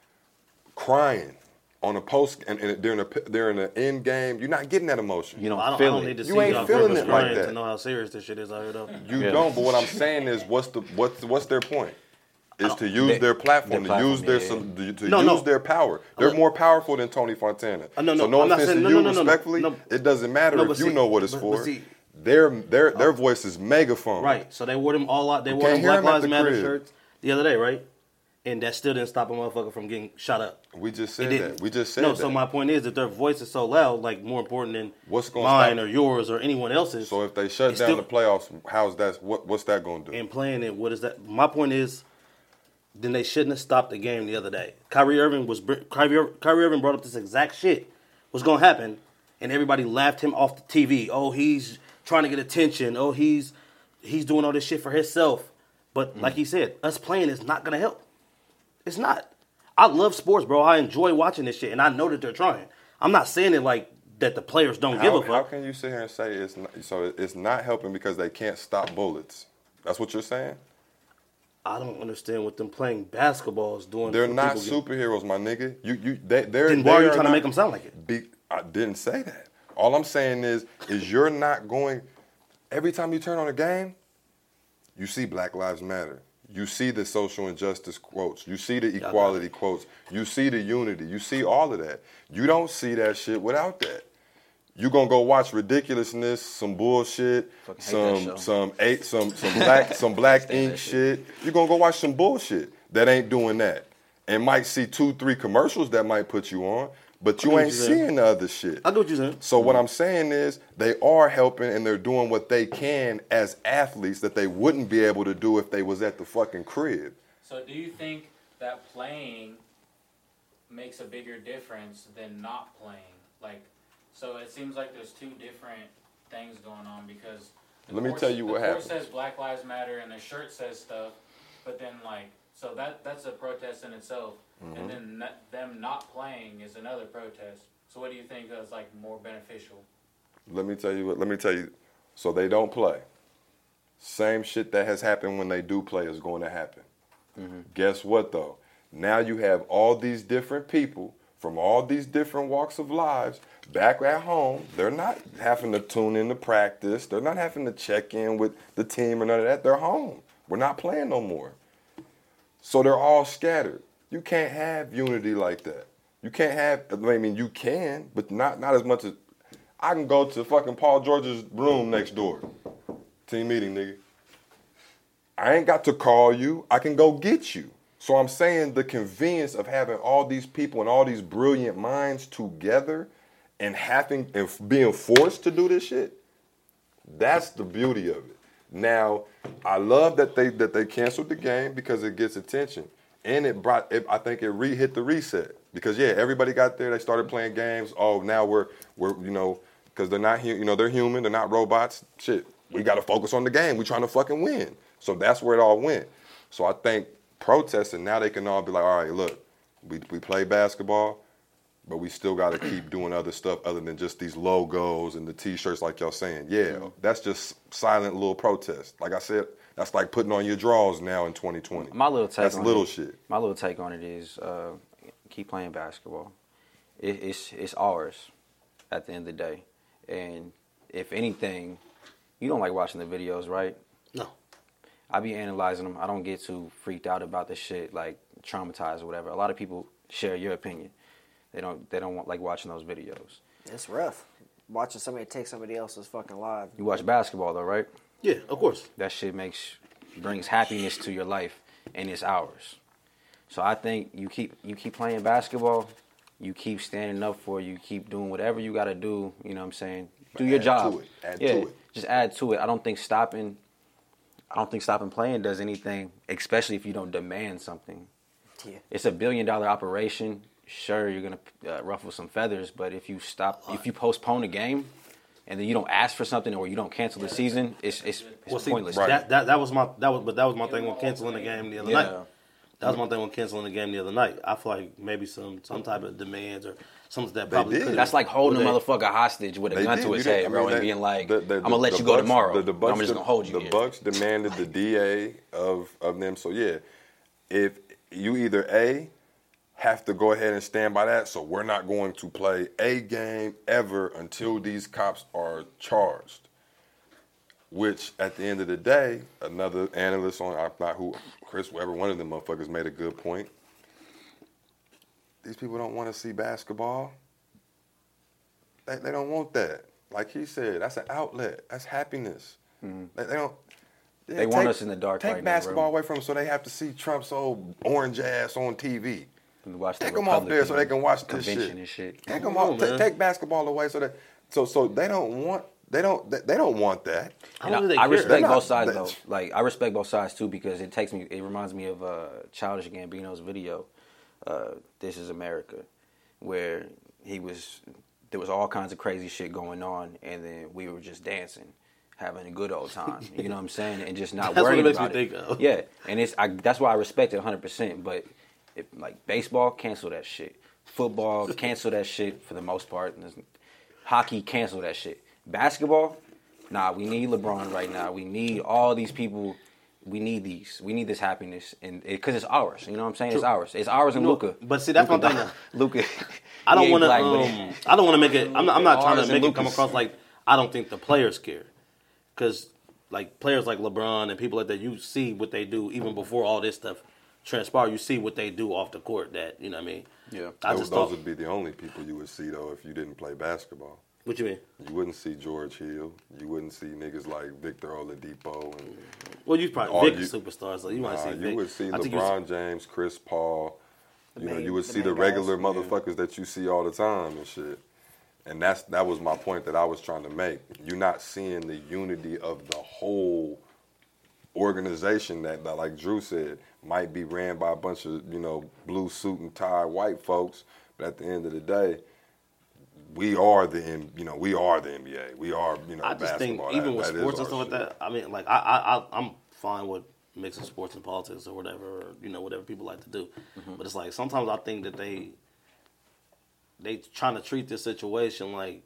crying on a post and, and during a during the end game. You're not getting that emotion. You don't I don't, I feel don't it. need to You see ain't Doc feeling Rivers it like crying that. to know how serious this shit is out here, though. You Yeah. don't, but what I'm saying is, what's the what's what's their point? Is to use They- their platform, their to use platform, their yeah, some- to, to No, use no. their power. They're Look- more powerful than Tony Fontana. Uh, no, no, so no I'm not offense saying- to no, you, no, no, no, respectfully, no. it doesn't matter No, if but you see- know what it's but- for. but see- their their their voice is megaphone. Right. So they wore them all out. They You wore can't them hear Black them at Lives the Matter crib. shirts the other day, right? And that still didn't stop a motherfucker from getting shot up. We just It said didn't. that. We just said no. that. So my point is that their voice is so loud, like more important than What's gonna mine stop- or yours or anyone else's. So if they shut It's down still- the playoffs, how's that? What what's that going to do? and playing it, what is that? My point is, then they shouldn't have stopped the game the other day. Kyrie Irving was Kyrie, Ir- Kyrie Irving brought up this exact shit was gonna happen, and everybody laughed him off the T V. Oh, he's trying to get attention. Oh, he's he's doing all this shit for himself. But like he said, us playing is not gonna help. It's not. I love sports, bro. I enjoy watching this shit, and I know that they're trying. I'm not saying it like that the players don't give How, a how fuck. can you sit here and say it's not, so it's not helping because they can't stop bullets? That's what you're saying? I don't understand what them playing basketball is doing. They're for not people get- superheroes, my nigga. You you they they're Then why are they you trying to not- make them sound like it? Be, I didn't say that. All I'm saying is is you're not going. Every time you turn on a game, you see Black Lives Matter. You see the social injustice quotes. You see the equality quotes. You see the unity. You see all of that. You don't see that shit without that. You gonna go watch ridiculousness, some bullshit, Fucking hate that show. some some eight, some some black some black Stand ink that shit. shit. You gonna go watch some bullshit that ain't doing that, and might see two, three commercials that might put you on, but you get what ain't you're saying. seeing the other shit. I get what you're saying. So what I'm saying is they are helping and they're doing what they can as athletes that they wouldn't be able to do if they was at the fucking crib. So do you think that playing makes a bigger difference than not playing? Like, so it seems like there's two different things going on because the Let me court- tell you what the court happened. says Black Lives Matter and the shirt says stuff, but then like, so that that's a protest in itself, Mm-hmm. and then not, them not playing is another protest. So what do you think is like more beneficial? Let me tell you what let me tell you. So they don't play. Same shit that has happened when they do play is going to happen. Guess what though? Now you have all these different people from all these different walks of lives back at home. They're not having to tune in to practice. They're not having to check in with the team or none of that. They're home. We're not playing no more. So they're all scattered. You can't have unity like that. You can't have, I mean, you can, but not not as much as, I can go to fucking Paul George's room next door. Team meeting, nigga. I ain't got to call you. I can go get you. So I'm saying the convenience of having all these people and all these brilliant minds together and having and being forced to do this shit, that's the beauty of it. Now, I love that they that they canceled the game because it gets attention. And it brought, it, I think it re hit the reset because yeah, everybody got there. They started playing games. Oh, now we're we're you know because they're not hu- you know they're human. They're not robots. Shit, we got to focus on the game. We're trying to fucking win. So that's where it all went. So I think protesting now they can all be like, all right, look, we we play basketball, but we still got to keep doing other stuff other than just these logos and the T-shirts like y'all saying. Yeah, that's just silent little protest. Like I said. That's like putting on your drawers now in twenty twenty. My little take That's on little it, shit. My little take on it is uh, keep playing basketball. It, it's it's ours at the end of the day, and if anything, you don't like watching the videos, right? No. I be analyzing them. I don't get too freaked out about the shit, like traumatized or whatever. A lot of people share your opinion. They don't they don't want, like watching those videos. It's rough. watching somebody take somebody else's fucking life. You watch basketball though, right? Yeah, of course. That shit makes brings happiness to your life, and it's ours. So I think you keep you keep playing basketball, you keep standing up for it, you keep doing whatever you got to do. You know what I'm saying? Do But your add job. to it. Add yeah, to it. just add to it. I don't think stopping. I don't think stopping playing does anything, especially if you don't demand something. Yeah. It's a billion dollar operation. Sure, you're gonna uh, ruffle some feathers, but if you stop, if you postpone a game, and then you don't ask for something or you don't cancel the season, it's it's, it's Well, see, pointless. Right. that, that that was my that was but that was my thing when canceling the game the other Yeah. night. That was my thing when canceling the game the other night. I feel like maybe some some type of demands or something that They probably did. could. That's like holding a Well, they- motherfucker hostage with a They gun did. to his You didn't- head, I bro, mean, and they- being like, the- the- "I'm gonna let the you go Bucks- tomorrow. The, the but Bucks, I'm just gonna hold you The here." Bucks demanded the D A of of them. So yeah, if you either A have to go ahead and stand by that, so we're not going to play a game ever until these cops are charged. Which at the end of the day, another analyst on I not who Chris Webber, one of them motherfuckers made a good point. These people don't want to see basketball. They, they don't want that. Like he said, that's an outlet. That's happiness. They, they don't. yeah, They want take- us in the dark Take right now, bro. basketball away from them so they have to see Trump's old orange ass on T V. And watch the Take them off there so they can watch this convention shit. and shit. Take them Come on, off. ta- man. take basketball away so that so so they don't want they don't they, they don't want that. I And don't I, think they I care. respect They're not- both sides they- though. Like I respect both sides too because it takes me. It reminds me of uh, Childish Gambino's video, uh, "This Is America," where he was. There was all kinds of crazy shit going on, and then we were just dancing, having a good old time. You know what I'm saying? And just not That's what it worrying makes me about it. think of. Yeah, and it's I, that's why I respect it one hundred percent. But if, like baseball, cancel that shit. Football, cancel that shit for the most part. And hockey, cancel that shit. Basketball, nah, we need LeBron right now. We need all these people. We need these. We need this happiness, and because it, it's ours. You know what I'm saying? It's True. ours. It's ours and You know, Luca. but see, that's Luka, my thing. Luca. I don't want want to. to. Um, I don't want to make it. I'm not, I'm not trying Ours to and make it come Lucas. across like I don't think the players care, because like players like LeBron and people like that, you see what they do even before all this stuff transpire. You see what they do off the court. That you know what I mean. Yeah. I those just those thought. would be the only people you would see though if you didn't play basketball. What you mean? You wouldn't see George Hill. You wouldn't see niggas like Victor Oladipo and Well, you probably All Vic you- is superstar, so you might Nah, see you Vic. would see I think you was- LeBron James, Chris Paul. You know, main- you would the see the main regular guys, motherfuckers that you see all the time and shit. And that's that was my point that I was trying to make. You're not seeing the unity of the whole organization that, that, like Drew said, might be ran by a bunch of, you know, blue suit and tie white folks. But at the end of the day, we are the N- you know we are the N B A. We are you know I just think basketball. even That- with that is sports and our stuff like shit. that, I mean, like I, I, I I'm fine with mixing sports and politics or whatever, or, you know, whatever people like to do. Mm-hmm. But it's like sometimes I think that they they trying to treat this situation like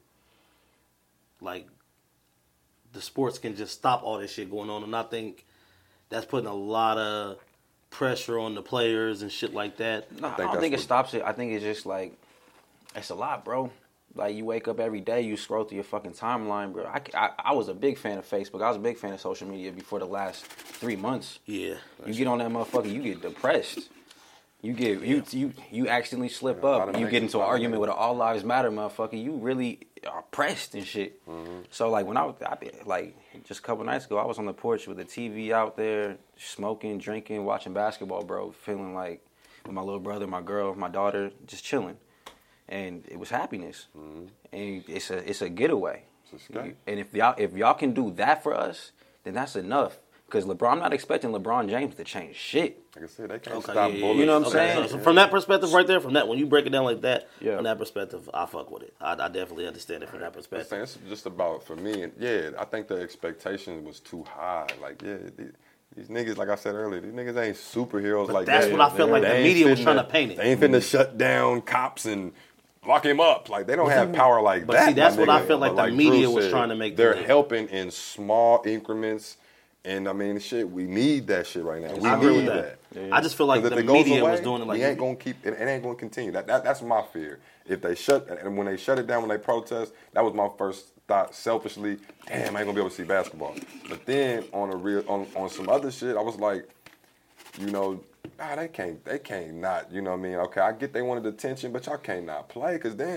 like the sports can just stop all this shit going on, and I think that's putting a lot of pressure on the players and shit like that. No, I, think don't that's think it what- stops it. I think it's just like, it's a lot, bro. Like, you wake up every day, you scroll through your fucking timeline, bro. I, I, I was a big fan of Facebook. I was a big fan of social media before the last three months. Yeah, You get on that motherfucker, you get depressed. You get you you you accidentally slip Yeah, a lot up. of You negative- get into an lot of argument with negative. an all lives matter motherfucker. You really are pressed and shit. Mm-hmm. So like when I was I be, like just a couple nights ago, I was on the porch with the T V out there, smoking, drinking, watching basketball, bro. Feeling like with my little brother, my girl, my daughter, just chilling, and it was happiness. Mm-hmm. And it's a it's a getaway. It's a escape. And if y'all if y'all can do that for us, then that's enough. Because LeBron, I'm not expecting LeBron James to change shit. Like I said, they can't Okay, stop yeah, yeah, bullets. You know what I'm okay, saying? So, so from that perspective, right there, from that when you break it down like that, Yeah. from that perspective, I fuck with it. I, I definitely understand it from that I'm perspective. saying it's just about for me. And yeah, I think the expectation was too high. Like yeah, these, these niggas, like I said earlier, these niggas ain't superheroes. But like that's that. what I felt like They the ain't media was finna- trying to paint it. They ain't finna shut down cops and lock him up. Like they don't have power like But that. see, that's my what I nigga. felt like But the media Drew was said, trying to make They're them do. helping in small increments. And I mean, shit, we need that shit right now. We I agree need with that. I just feel like 'Cause if the it goes media away, was doing it like we ain't gonna keep it, it ain't gonna continue. That, that that's my fear. If they shut and when they shut it down when they protest, that was my first thought selfishly. Damn, I ain't gonna be able to see basketball. But then on a real on, on some other shit, I was like, you know, nah, they can't they can't not. You know what I mean? Okay, I get they wanted attention, but y'all can't not play because damn.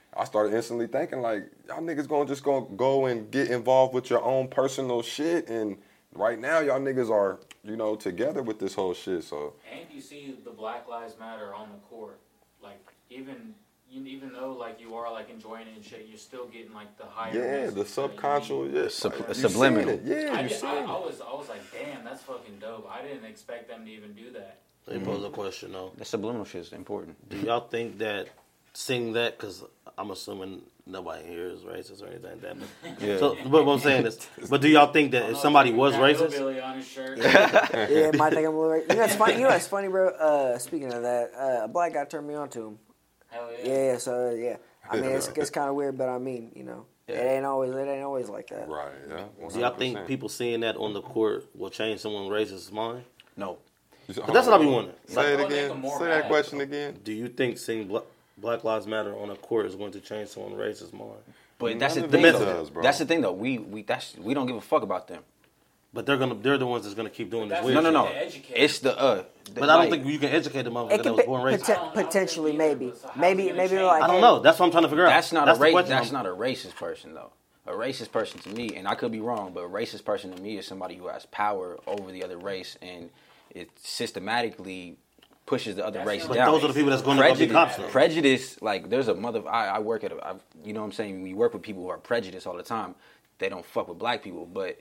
I started instantly thinking like, y'all niggas gonna just gonna go and get involved with your own personal shit, and right now y'all niggas are, you know, together with this whole shit. So. And you see the Black Lives Matter on the court, like even even though like you are like enjoying it and shit, you're still getting like the higher. Yeah, the subconscious, yeah, Sub- you subliminal. seen it. Yeah, I, you did, seen I, it. I was I was like, damn, that's fucking dope. I didn't expect them to even do that. Let me pose a question though. The subliminal shit is important. Do y'all think that seeing that, because I'm assuming nobody here is racist or anything like that. But, Yeah. so, but what I'm saying is, but do y'all think that if somebody was racist, Hillbilly on his shirt. Yeah, might think I'm a little. Ra- you know, it's funny. You know, it's funny, bro. Uh, speaking of that, uh, a black guy turned me on to him. Hell yeah. Yeah, yeah. So uh, yeah, I mean, it's it's kind of weird, but I mean, you know, it ain't always it ain't always like that. Right, yeah. do y'all one hundred percent. think people seeing that on the court will change someone's racist mind? No. But that's what I be wondering. Say it Like, again. make 'em more Say that mad. question again. Do you think seeing Bla- Black Lives Matter on a court is going to change someone's racist mind? But that's the None of thing. it Though. does, bro. That's the thing, though. We we that's we don't give a fuck about them. But they're gonna they're the ones that's gonna keep doing this That's weird No, no, shit. no. To educate. It's the uh. the- But I don't like, think you can educate the motherfucker It that could was be born racist. poten- I don't think potentially, either, maybe, but so how's maybe, it gonna maybe change? like I don't hey, know. That's what I'm trying to figure out. That's not That's a the race. question That's I'm- not a racist person though. A racist person to me, and I could be wrong, but a racist person to me is somebody who has power over the other race and it systematically pushes the other That's race not- But down. those are the people that's gonna go be prejudice, cops now. prejudice, like there's a mother. I, I work at a, I, you know what I'm saying. When you work with people who are prejudiced all the time, they don't fuck with black people, but.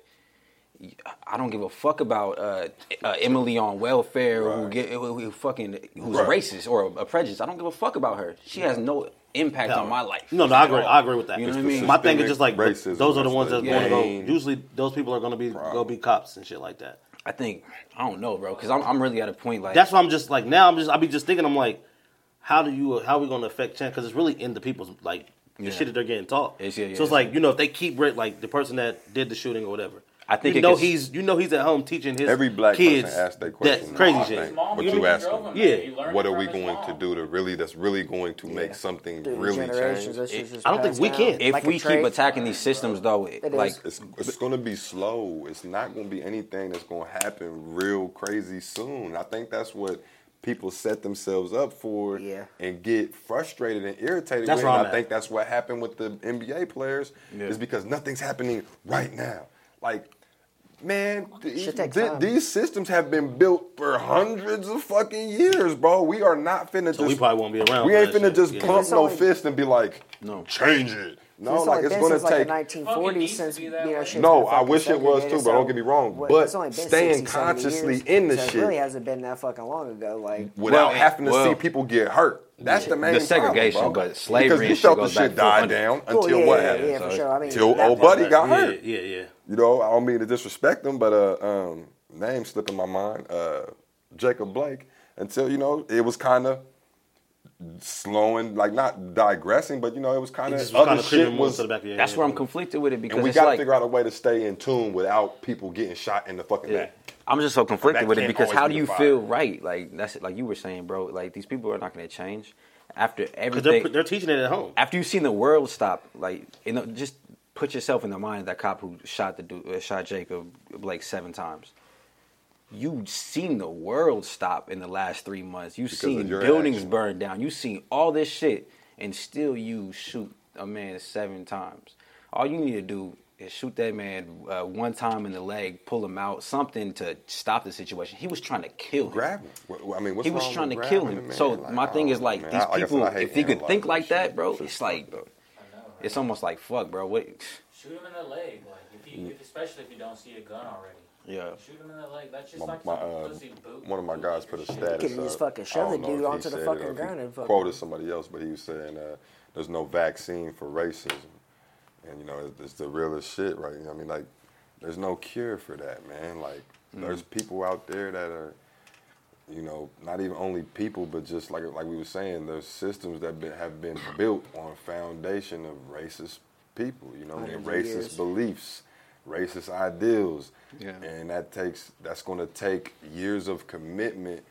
I don't give a fuck about uh, uh, Emily on welfare who Right. get who, who fucking who's Right. racist or a, a prejudice. I don't give a fuck about her. She has no impact Power. on my life. No, no, I agree. I agree with that. You know what I It's the mean? My thing is just like Racism, those are the that's ones the that's going to go. main Usually, those people are going to be go problem. be cops and shit like that. I think I don't know, bro, because I'm I'm really at a point like That's why I'm just like now. I'm just I be just thinking. I'm like, how do you how are we going to affect change? Because it's really into people's like the Yeah. shit that they're getting taught. It's- yeah, yeah, so it's yeah. like you know if they keep it like the person that did the shooting or whatever. I think you it know gets- he's you know he's at home teaching his Every black kids person asked that question. crazy I shit. think. His mom But really you ask drove them, him, Yeah. man. He learned what it are from we his going mom. to do to really that's really going to Yeah. make something through the really generations, change? that shit's just I don't think passed we down can. if like a we keep trait. attacking these systems though, It like is. It's, it's going to be slow. It's not going to be anything that's going to happen real crazy soon. I think that's what people set themselves up for Yeah. and get frustrated and irritated That's with. where And I'm I at. think that's what happened with the N B A players Yeah. is because nothing's happening right now. Like, man, these, Should take th- time. these systems have been built for hundreds of fucking years, bro. We are not finna So just we probably won't be around. we for ain't that finna shit. just Yeah. pump It's no only- fist and be like, no. change it. No, It's like only it's been gonna since like take. the nineteen Fucking forties needs to since be you that know way. shit's No, been I fucking wish it was segregated, too, but don't so get me wrong. what- But it's only been staying sixty, seventy consciously years, in the so it shit really hasn't been that fucking long ago. Like without Well, having to well, see people get hurt. That's the main the segregation, problem, bro. but slavery because you and shit felt the goes shit back died four hundred. down Cool, until yeah, what yeah, happened? yeah, for sure. I mean, Till that old part, buddy but- got Yeah, hurt. yeah, yeah. You know, I don't mean to disrespect him, but uh, um, name slipping my mind, uh, Jacob Blake. Until you know, it was kind of slowing, like not digressing, but you know, it was kind It of just was other kind of shit creeping more was. to the back of your That's head. where I'm conflicted with it because And we it's got to like figure out a way to stay in tune without people getting shot in the fucking Yeah. back. I'm just so conflicted That with it can't because always how be do the you fire. feel right? Like that's it, like you were saying, bro. Like these people are not going to change after Because everything. they're, they're teaching it at home. After you've seen the world stop, like you know, just put yourself in the mind of that cop who shot the dude, uh, shot Jacob Blake seven times. You've seen the world stop in the last three months. You've Because seen of your buildings action. burn down. You've seen all this shit, and still you shoot a man seven times. All you need to do is shoot that man uh, one time in the leg, pull him out, something to stop the situation. He was trying to kill him. Grab him. What- I mean, what's He was wrong trying to with kill grabbing him. the man? So Like, my thing I is don't like know, these man. I- like I said, people, I hate if he could analyzing think like shit. that, bro, Shit's it's like fucked up. I know, right? it's almost like fuck, bro. What? Shoot him in the leg, like if you, if, especially if you don't see a gun already. Yeah. Shoot him in the leg. That's just My, like my, some uh, pussy boot. one of my guys put a status Could've up. just fucking I shoved don't the know dude if he onto the said it fucking or if he ground and fucking- quoted somebody else, but he was saying uh, there's no vaccine for racism, and you know it's, it's the realest shit, right? I mean, like there's no cure for that, man. Like Mm-hmm. there's people out there that are, you know, not even only people, but just like like we were saying, there's systems that been, have been built on a foundation of racist people, you know, what I mean, Hundreds of racist years. beliefs, racist ideals, Yeah. and that takes that's going to take years of commitment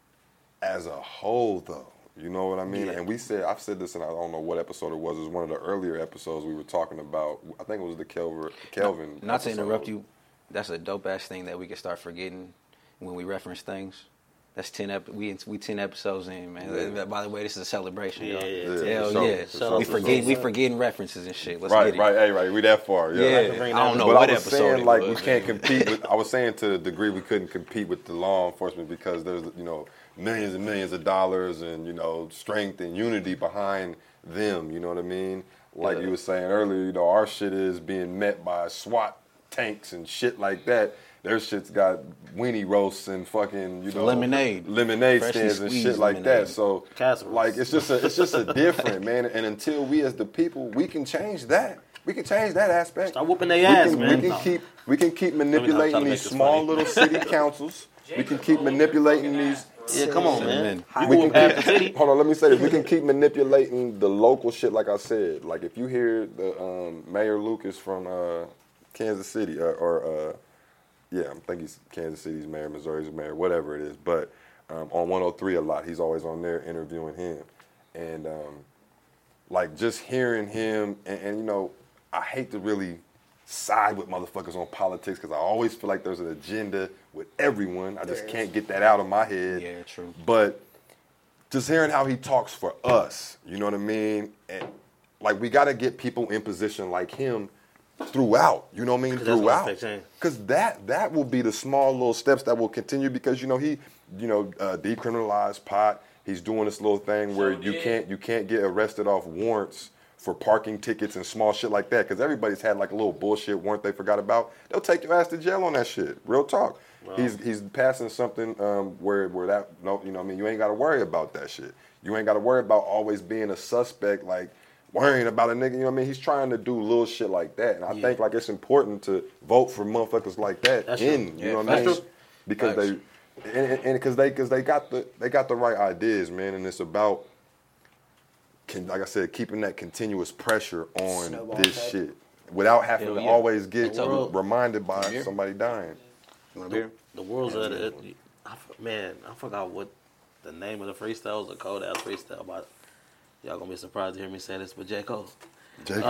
as a whole, though. You know what I mean? Yeah. And we said, I've said this, and I don't know what episode it was. It was one of the earlier episodes we were talking about. I think it was the Kelvin. Kelvin. Not to episode. interrupt you, that's a dope ass thing that we can start forgetting when we reference things. That's ten. Ep- we we ten episodes in, man. Yeah. By the way, this is a celebration, Yeah, y'all. yeah, Yeah, Hell for sure, yeah! for sure, we for forget sure. we forgetting references and shit. Let's Right, get it. right, hey, right. We that far. Yeah, Yeah. can bring I don't that know But what I was episode saying, it like, was, we can't man. compete with. I was saying to the degree we couldn't compete with the law enforcement because there's, you know, millions and millions of dollars and, you know, strength and unity behind them. You know what I mean? Like Yeah. you were saying earlier, you know, our shit is being met by SWAT tanks and shit like that. Their shit's got weenie roasts and fucking, you know, Lemonade. lemonade Freshly stands and shit squeezed like lemonade. that. So, Casseroles. like, it's just a, it's just a different, man. And until we as the people, we can change that. We can change that aspect. Start whooping their We ass, can, man. we can No. keep we can keep not try to manipulating make these this small funny. little city councils. We can Jacob, keep hold your manipulating fucking these. ass, bro. Yeah, come on, man. Amen. You We whoop can half the keep, city. hold on, let me say this. We can keep manipulating the local shit, like I said. Like if you hear the um, Mayor Lucas from uh, Kansas City, uh, or uh, yeah, I think he's Kansas City's mayor, Missouri's mayor, whatever it is. But um, on one oh three a lot, he's always on there interviewing him, and um, like just hearing him, and, and you know, I hate to really side with motherfuckers on politics because I always feel like there's an agenda with everyone. I just There can't is. get that out of my head. Yeah, true. But just hearing how he talks for us, you know what I mean? And like we got to get people in position like him throughout. You know what I mean? 'Cause that's gonna Throughout. affect change. Because that that will be the small little steps that will continue. Because you know he, you know, uh, decriminalized pot. He's doing this little thing where Sure you did. can't you can't get arrested off warrants for parking tickets and small shit like that. Because everybody's had like a little bullshit warrant they forgot about. They'll take your ass to jail on that shit. Real talk. He's he's passing something um, where where that no you know what I mean you ain't got to worry about that shit. You ain't got to worry about always being a suspect like worrying about a nigga. You know what I mean? He's trying to do little shit like that, and I Yeah. think like it's important to vote for motherfuckers like that That's in. true. You Yeah, know what I mean? facts. Because Facts. they and and because they because they got the they got the right ideas, man, and it's about. Can, like I said, keeping that continuous pressure on Snowball this effect. shit without having Hell to yeah. always get It's over. reminded by Beer? somebody dying. You want a beer? The world's at it. I f- Man, I forgot what the name of the freestyle was. A cold ass freestyle. But y'all gonna be surprised to hear me say this, but J. Cole. Jacob.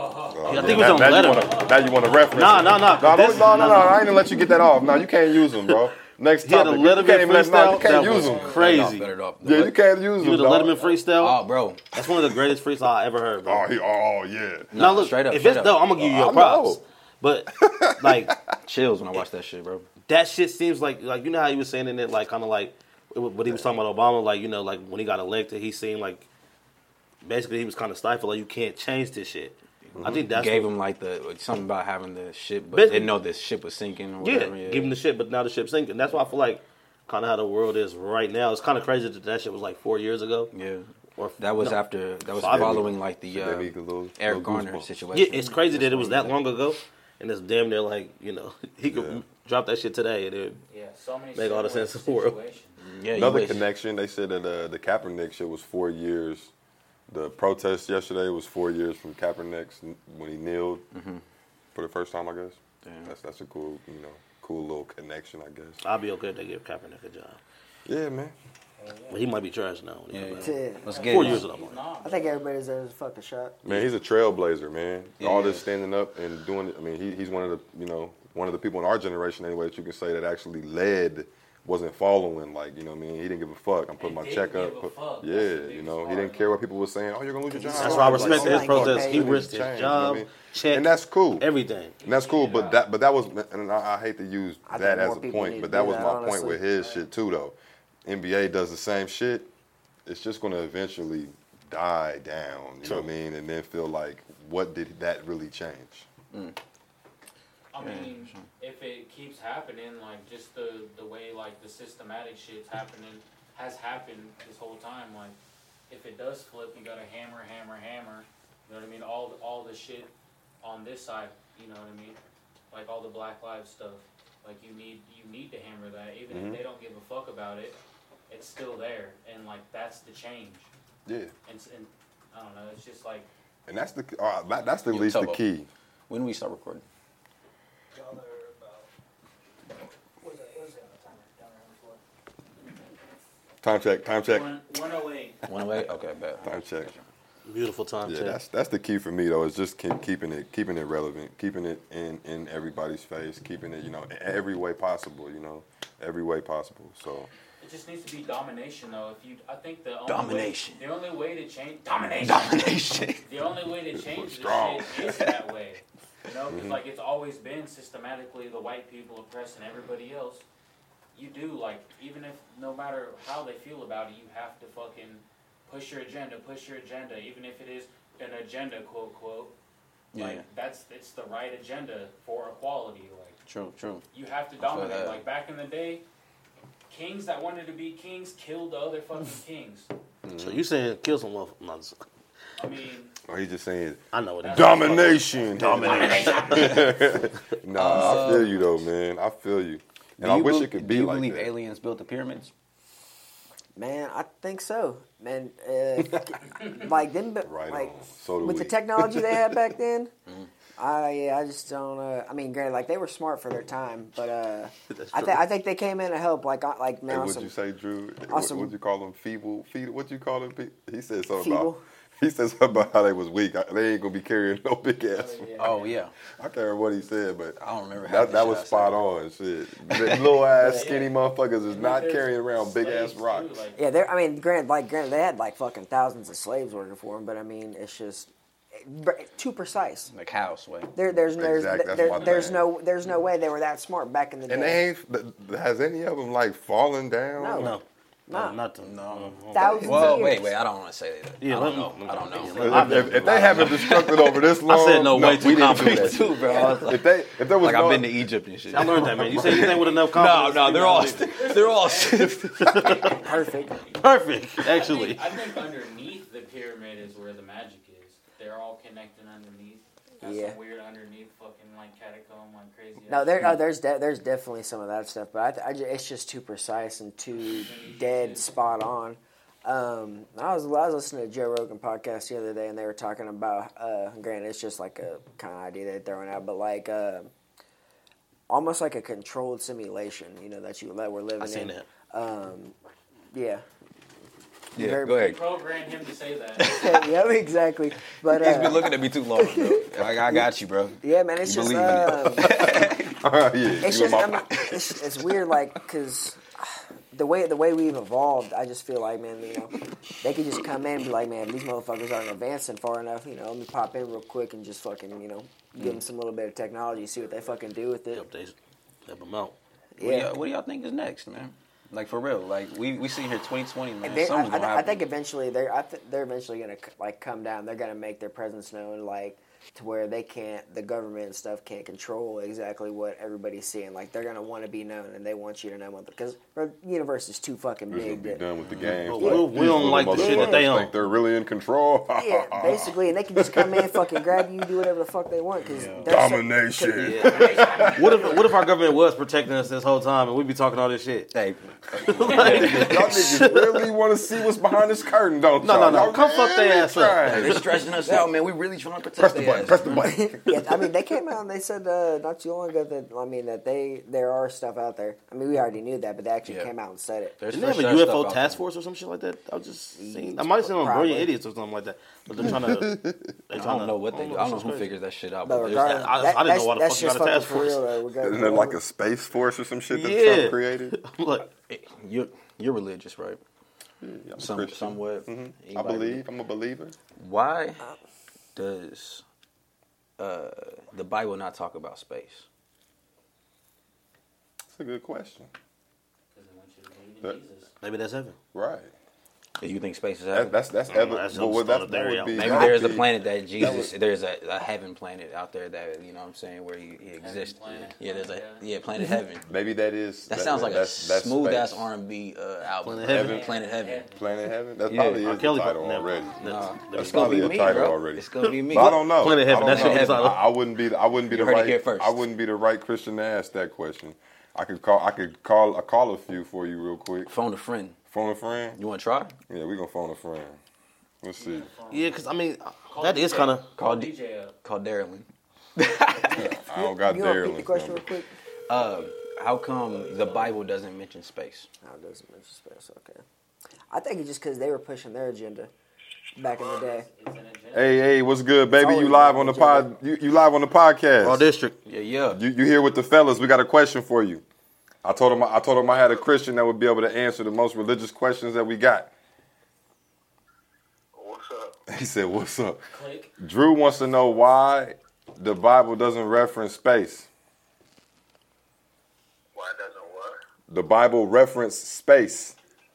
I think it was on now, Letter. you wanna, now you want to reference Nah, it. nah, nah, No, this- no, no, no, nah, I ain't gonna let you get that off. No, you can't use them, bro. Next He had a topic. You Letterman can't even let, no, you freestyle can't that use was them. crazy. Better it off. Yeah, you can't use You them, the dog. Letterman freestyle? Oh, bro. That's one of the greatest freestyles I ever heard, bro. Oh, he, oh, yeah. now look, straight up, if straight it's up. dope, I'm gonna give you I your props. know. But like Chills when I watch that shit, bro. that shit seems like like you know how he was saying in it, like kind of like what he was talking about Obama, like you know, like when he got elected, he seemed like basically he was kind of stifled, like you can't change this shit. I think that's Gave him like the something about having the ship, but Basically- didn't know the ship was sinking or yeah, whatever. give him the shit, but now the ship's sinking. That's why I feel like kind of how the world is right now. It's kind of crazy that that shit was like four years ago. Yeah. Or That was no. after that was Five. following like the They uh, need a little- Eric little Garner goosebumps. situation. Yeah, it's crazy that it was that long ago, and it's damn near like you know he could Yeah. drop that shit today and it. Yeah, so many Make all the similar sense in the world. situations. Yeah, you Another wish. connection, they said that uh, the Kaepernick shit was four years. The protest yesterday was four years from Kaepernick's when he kneeled for the first time, I guess. Damn. That's that's a cool, you know, cool little connection, I guess. I'll be okay if they give Kaepernick a job, Yeah, man. but he might be trash now. when he Yeah, come yeah. back. Yeah. Let's get Four it. years ago. He's not. I think everybody deserves a fucking shot. Man, he's a trailblazer, man. Yeah, All he this is. standing up and doing it. I mean, he, he's one of the, you know, one of the people in our generation anyway that you can say that actually led, wasn't following. Like, you know what I mean? He didn't give a fuck. I'm putting my He check didn't up. give a Put- fuck. yeah, That's the you biggest know, he part, didn't care man. what people were saying. Oh, you're going to lose your job. That's why I Like, respect oh, his fuck, protest. hey, He we need risked to his change, you know what I job, mean? check, And that's cool. everything. And that's cool, but that but that was and I, I hate to use I that think as more a people point, need but to that do was that, my point honestly. with his shit too though. N B A does the same shit. It's just gonna eventually die down, you know what I mean, and then feel like what did that really change? I mean, if it keeps happening, like just the the way like the systematic shit's happening has happened this whole time. Like, if it does flip, you gotta hammer, hammer, hammer. You know what I mean? All the, all the shit on this side. You know what I mean? Like all the Black Lives stuff. Like you need you need to hammer that, even Mhm. if they don't give a fuck about it. It's still there, and like that's the change. Yeah, And, s- and I don't know. It's just like and that's the uh, that, that's the Yo, least the Tubbo. key. When do we start recording? Y'all are about, what was that, what was that on the timer? Down there on the floor. Time check, time check, one one oh eight. One away? Okay, bet. time check. Beautiful time. Yeah, check. that's that's the key for me though. Is just keep keeping it keeping it relevant, keeping it in in everybody's face, keeping it you know in every way possible. You know, every way possible. So it just needs to be domination, though. If you, I think the only Domination. Way, the only way to change domination. Domination. The only way to change Strong. this shit is that way. You know, because like it's always been systematically the white people oppressing everybody else. You do like even if no matter how they feel about it, you have to fucking push your agenda, push your agenda, even if it is an agenda, quote quote. Like Yeah. that's it's the right agenda for equality. Like True, true. you have to I feel dominate. that. Like back in the day, kings that wanted to be kings killed the other fucking kings. So you saying kill some motherfuckers? No, just- I mean, Or he just saying I know what it is. domination. Domination. Nah, I feel you though, man. I feel you. And Do I you wish be- it could do be you like believe that. aliens built the pyramids? Man, I think so. Man, uh, like them, Right like on. So do with we. the technology they had back then. I yeah, I just don't. Uh, I mean, granted, like they were smart for their time, but uh, That's I true. think I think they came in to help. Like uh, like Hey, now what'd some you say, Drew? What, awesome- what'd you call them? Feeble? Feeble? What'd you call them? Pe- He said something Feeble? about. He said something about how they was weak. I- They ain't gonna be carrying no big ass. yeah. Oh yeah. I can't remember what he said, but I don't remember how that, that was spot on. Shit, the little ass skinny motherfuckers is not There's carrying around big ass slaves, too, rocks. like- yeah. They're I mean, granted, like granted, they had like fucking thousands of slaves working for them, but I mean, it's just it, too precise. Like house way. There, there's there's Exact, that's there, my there's thing. no there's no way they were that smart back in the day. And they ain't. th- Has any of them like fallen down? No. No, No. no, nothing. No. Thousands Well, of years. wait, wait. I don't want to say that. Yeah, I let don't know. me- I don't know. Yeah, If, if, if they haven't destructed over this long, I said no, way too we didn't do complicated that. too, bro. I was like, If they, if there was like no, I've been to Egypt and shit. I learned that, man. You say anything with enough No, confidence? no, they're all, they're all. Perfect. perfect. I Actually, think, I think underneath the pyramid is where the magic is. They're all connected underneath. That's Yeah. some weird underneath fucking like catacomb, like crazy. No, ass there, shit. oh, there's de- there's definitely some of that stuff, but I, th- I ju- it's just too precise and too dead spot on. Um, I was I was listening to a Joe Rogan podcast the other day, and they were talking about. Uh, granted, it's just like a kind of idea they're throwing out, but like uh, almost like a controlled simulation. You know that you that we're living I seen in. that. Um, yeah. Yeah, Very- go ahead. Program him to say that. yeah, exactly. But He's been uh, looking at me too long, bro. I, I got you, bro. yeah, man, it's You just believe in um, yeah, it's you just my- I mean, it's, it's weird, like because the way the way we've evolved, I just feel like, man, you know, they could just come in and be like, man, these motherfuckers aren't advancing far enough. You know, let me pop in real quick and just fucking, you know, give them some little bit of technology, see what they fucking do with it. Yep, they help them out. What, do Yeah. y'all, what do y'all think is next, man? Like for real, like we we see here twenty twenty, man. And they, I, Something's gonna I, I happen. think eventually they're I th- they're eventually gonna c- like come down. They're gonna make their presence known, like to where they can't, the government and stuff can't control exactly what everybody's seeing. Like they're gonna want to be known, and they want you to know what because the universe is too fucking We're gonna big. be that- done with the game. But we- we don't like the shit that they own. Think they're really in control. Yeah, basically, and they can just come in, fucking grab you, do whatever the fuck they want. Cause they're Domination. What if what if our government was protecting us this whole time and we be talking all this shit? Hey, Y'all niggas really want to see what's behind this curtain, don't No, y'all? no, no. Y'all Come fuck they really ass up. trying. they're stressing us out, man. We really trying to Press protect the their button. ass, Press the man. button. yeah, I mean, they came out and they said uh, not too long ago that I mean that they there are stuff out there. I mean, we already knew that, but they actually Yeah. came out and said it. There's Didn't they have for a sure U F O stuff out task there. force or some shit like that? I was just seeing. I might have seen on Probably. Brilliant Idiots or something like that. But they're trying to. They're I trying don't know what they do. I don't know who figures. figures that shit out. But But there's regardless, I- I that, didn't know that's, why the that's fuck you just got a fucking task for force. real. Though. We're Isn't going- there like a space force or some shit that Yeah. Trump created? Look, you're you're religious, right? I'm a Some, Christian. somewhat. Mhm. I Anybody- believe. I'm a believer. Why does uh, the Bible not talk about space? That's a good question. Because they want you to believe in That- Jesus. maybe that's heaven. Right. Do you think space is That, heaven? that's that's I don't know, evident. that's But what just that, on that the would be. theory. Maybe that there's would a be- planet that Jesus. There's a, a heaven planet out there that you know what I'm saying where he, he exists. planet. Yeah, there's a Yeah. yeah planet heaven. Maybe that is. That sounds like a that's, that's smooth space. ass R and B uh, album. Planet Heaven. Planet Heaven. Planet Heaven. That Yeah. probably R. is the Kelly title never- already. That's- Nah, that's it's gonna probably be a me, title bro. already. It's gonna be me. But I don't know. Planet Heaven, I don't that should know. be the title. I, I wouldn't be. The, I wouldn't be You the heard it right. here first. I wouldn't be the right Christian to ask that question. I could call. I could call. I call a few for you real quick. Phone a friend. Phone a friend. You want to try? Yeah, we gonna phone a friend. Let's see. Yeah, because I mean, Call that D is J. kind of. Call D D- J up. Call Darylyn. I don't got You want to repeat Daryl's the question real number. quick? Uh, how come the Bible doesn't mention space? How does it mention space? Okay. I think it's just because they were pushing their agenda back in the day. It's an agenda. Hey, hey, what's good, baby? always You live been on the agenda. pod. You, you live on the podcast. Raw District. Yeah, yeah. You you here with the fellas? We got a question for you. I told him I told him I had a Christian that would be able to answer the most religious questions that we got. What's up? He said, "What's up?" Click. Drew wants to know why the Bible doesn't reference space. Why doesn't what? The Bible reference space.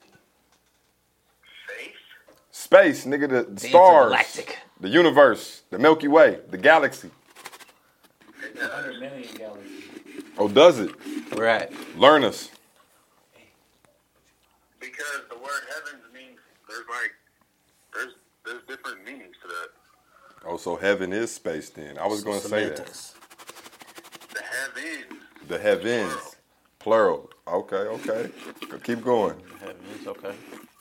Faith? Space, nigga, the, the stars, the universe, the Milky Way, the galaxy. It one hundred does. million galaxies. Oh, does it? We're at. Learn us. Because the word heavens means there's like there's there's different meanings to that. Oh, so heaven is space then. I was going to say that. Semantics. The heavens. The heavens. Plural. Okay, okay. Keep going. Heavens, okay.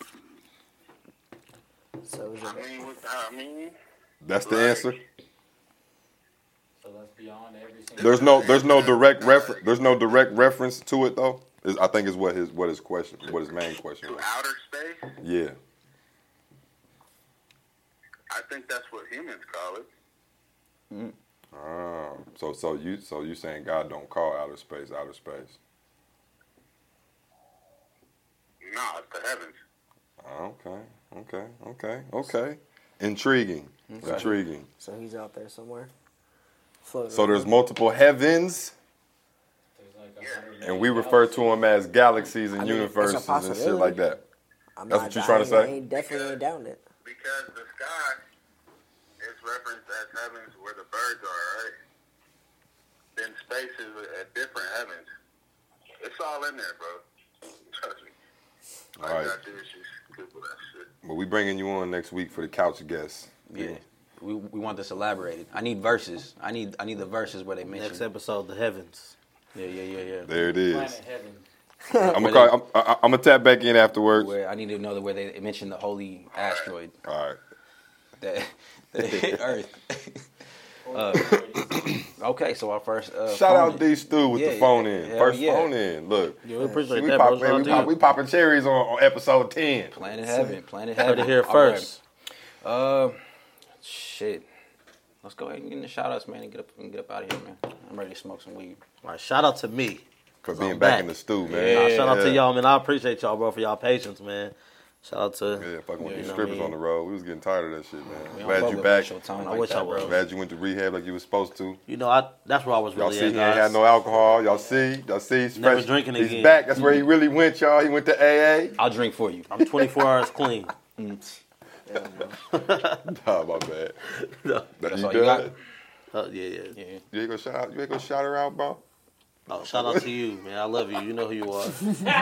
So is I it, mean, what, I mean, That's the Right. answer. So that's beyond every single. There's no there's no direct refer there's no direct reference to it though. Is- I think is what his what his question what his main question to was. outer space. Yeah. I think that's what humans call it. Ah, so so you so you saying God don't call outer space outer space? No, it's the heavens. Okay, okay, okay, okay. Intriguing, Okay. intriguing. so he's out there somewhere. Floating So there's around. multiple heavens, There's like a hundred and million we refer to galaxies. them as galaxies and I mean, it's a universes and shit possibility. like that. I'm that's not, what you I trying to ain't- say? I ain't definitely ain't down it. Because the sky is referenced as heavens where the birds are, right? Then space is a, a different heavens. It's all in there, bro. Trust me. All All right. you gotta do is just Google that shit. But we bringing you on next week for the couch guests. Yeah. We we want this elaborated. I need verses. I need I need the verses where they mention. Next episode, the heavens. Yeah, yeah, yeah, yeah. There it is. Planet heaven. I'm gonna call. I'm, I- I'm gonna tap back in afterwards. Where I need to know the where they mention the holy asteroid All right. that, that hit Earth. Uh, Okay, so our first uh, Shout phone out in. D Stu with Yeah, the phone yeah, in. hell First yeah. phone in. Look. Yeah, we appreciate we that, pop, bro. man, Shout we, out to pop, you. we popping cherries on, on episode ten. Planet Heaven, Planet Heard Heaven. it here All first. right. Uh, shit. Let's go ahead and get in the shout outs, man, and get up and get up out of here, man. I'm ready to smoke some weed. All right, shout out to me. For I'm being back back. in the stew, man. Yeah. Nah, shout out to Yeah. y'all, man. I appreciate y'all, bro, for y'all patience, man. Shout out to. Yeah, fucking with you these know strippers what I on the road. We was getting tired of that shit, We man. don't Glad fuck you with back. Show time I like wish that, I was. bro. Glad you went to rehab like you was supposed to. You know, I that's where I was Y'all really see, at, he ain't guys. had no alcohol. Y'all see, y'all see, he's Never fresh. drinking He's again. back. That's where he really went, y'all. He went to A A. I'll drink for you. I'm twenty-four hours clean. Yeah, man. Nah, my bad. No. That's you all you got? done? Uh, yeah, yeah. Yeah. You ain't gonna shout out. You ain't gonna shout her out, bro. Oh, shout out to you, man. I love you. You know who you are.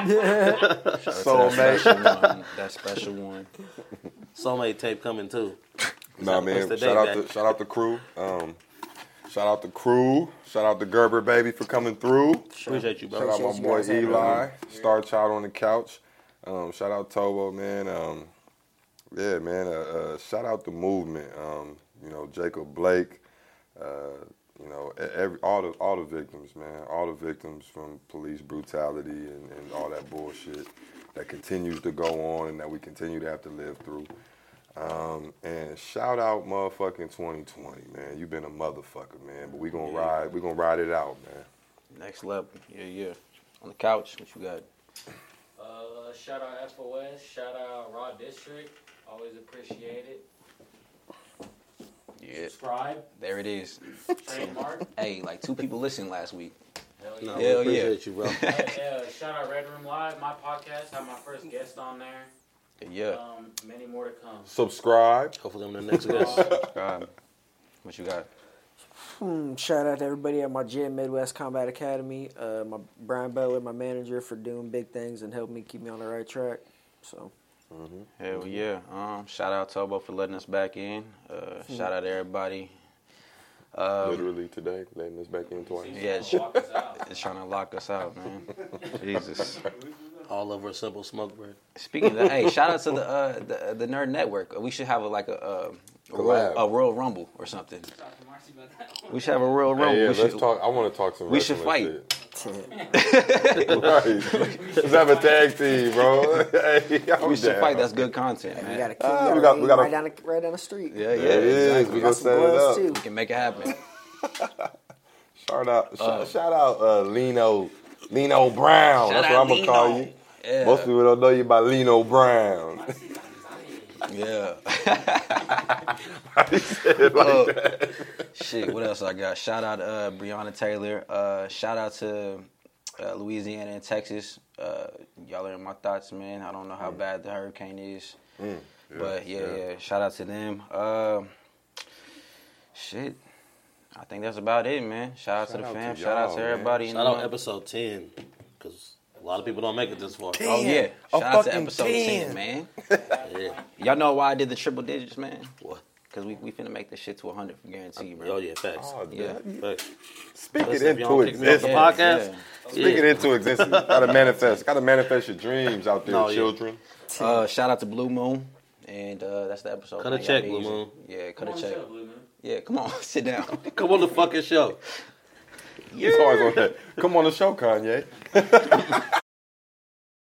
So that man. special one. That special one. Soulmate tape coming too. Nah, Push man. the Shout date out back. to shout out the crew. Um, shout out the crew. Shout out to Gerber baby for coming through. Appreciate you, bro. Shout out my Appreciate you boy guys having Eli, Star Child on the couch. Um, shout out Tobo, man. Um, yeah, man. Uh, uh, shout out the movement. Um, you know, Jacob Blake. Uh, you know, e- every all the all the victims, man. All the victims from police brutality and, and all that bullshit that continues to go on and that we continue to have to live through. Um, and shout out motherfucking twenty twenty, man. You been a motherfucker, man. But we gonna Yeah. ride. We gonna ride it out, man. Next level. Yeah, yeah. On the couch, what you got? Uh, shout out F O S. Shout out Raw District. Always appreciate it. Yeah. Subscribe. There it is. Trademark. Hey, like two people listened last week. Hell No, yeah. we Hell yeah. appreciate you, bro. Hey, uh, shout out Red Room Live, my podcast. Have my first guest on there. Yeah. Um, many more to come. Subscribe. Hopefully, I'm the next guest. Subscribe. What you got? Hmm, shout out to everybody at my gym, Midwest Combat Academy. Uh, my Brian Butler, my manager, for doing big things and helping me keep me on the right track. So Hell yeah. Um, shout out Tobo for letting us back in. Uh, shout out to everybody. Um, Literally today, letting us back in twice. yeah, it's, Walk us out. it's trying to lock us out, man. Jesus. All over a simple smoke break. Speaking of that, hey, shout out to the uh, the, the Nerd Network. We should have a, like a, a, a, Royal, Collab. a Royal Rumble or something. Talk to Marcy about that one. We should have a Royal Rumble. Hey, yeah, we let's should, talk. I want to talk some. we should wrestling shit. shit. Right. Let's have a tag team, bro. Hey, I'm we should down. fight. That's good content, we man. got a kid Ah, we we got, got- we got a- right down the right down the street. Yeah, yeah. There it is. exactly. We got gonna some set it gloves up. too. We can make it happen. Shout out, shout, shout out, uh, Lino, Lino Brown. Shout That's out what I'm gonna call you. Yeah. Most people don't know you by Lino Brown. Yeah. He said it like Uh, that. Shit, what else I got? Shout out to uh, Breonna Taylor. Uh, shout out to uh, Louisiana and Texas. Uh, y'all are in my thoughts, man. I don't know how bad the hurricane is. Mm, but yeah, yeah. yeah, shout out to them. Uh, shit. I think that's about it, man. Shout out Shout to the out fam. to Shout out y'all, to man. everybody. in Shout the out room. episode ten, because a lot of people don't make it this far. Oh yeah. A Shout out to fucking episode ten. ten, man. Yeah. Y'all know why I did the triple digits, man? What? Because we, we finna make this shit to one hundred, guarantee you, bro. Oh yeah, facts. Oh, Yeah. yeah. Facts. Speak Listen, it if y'all into kick me off the existence. Yeah, podcast. yeah. Speak it into existence. Gotta manifest. Gotta manifest your dreams out there, No, yeah. children. Uh, shout out to Blue Moon. And uh, that's the episode. Cut a man. check, Y'all be Blue easy. Moon. Yeah, cut Come a on the check. show, Blue Moon. Yeah, come on, sit down. Come on the fucking show. He's always on that. Come on the show, Kanye.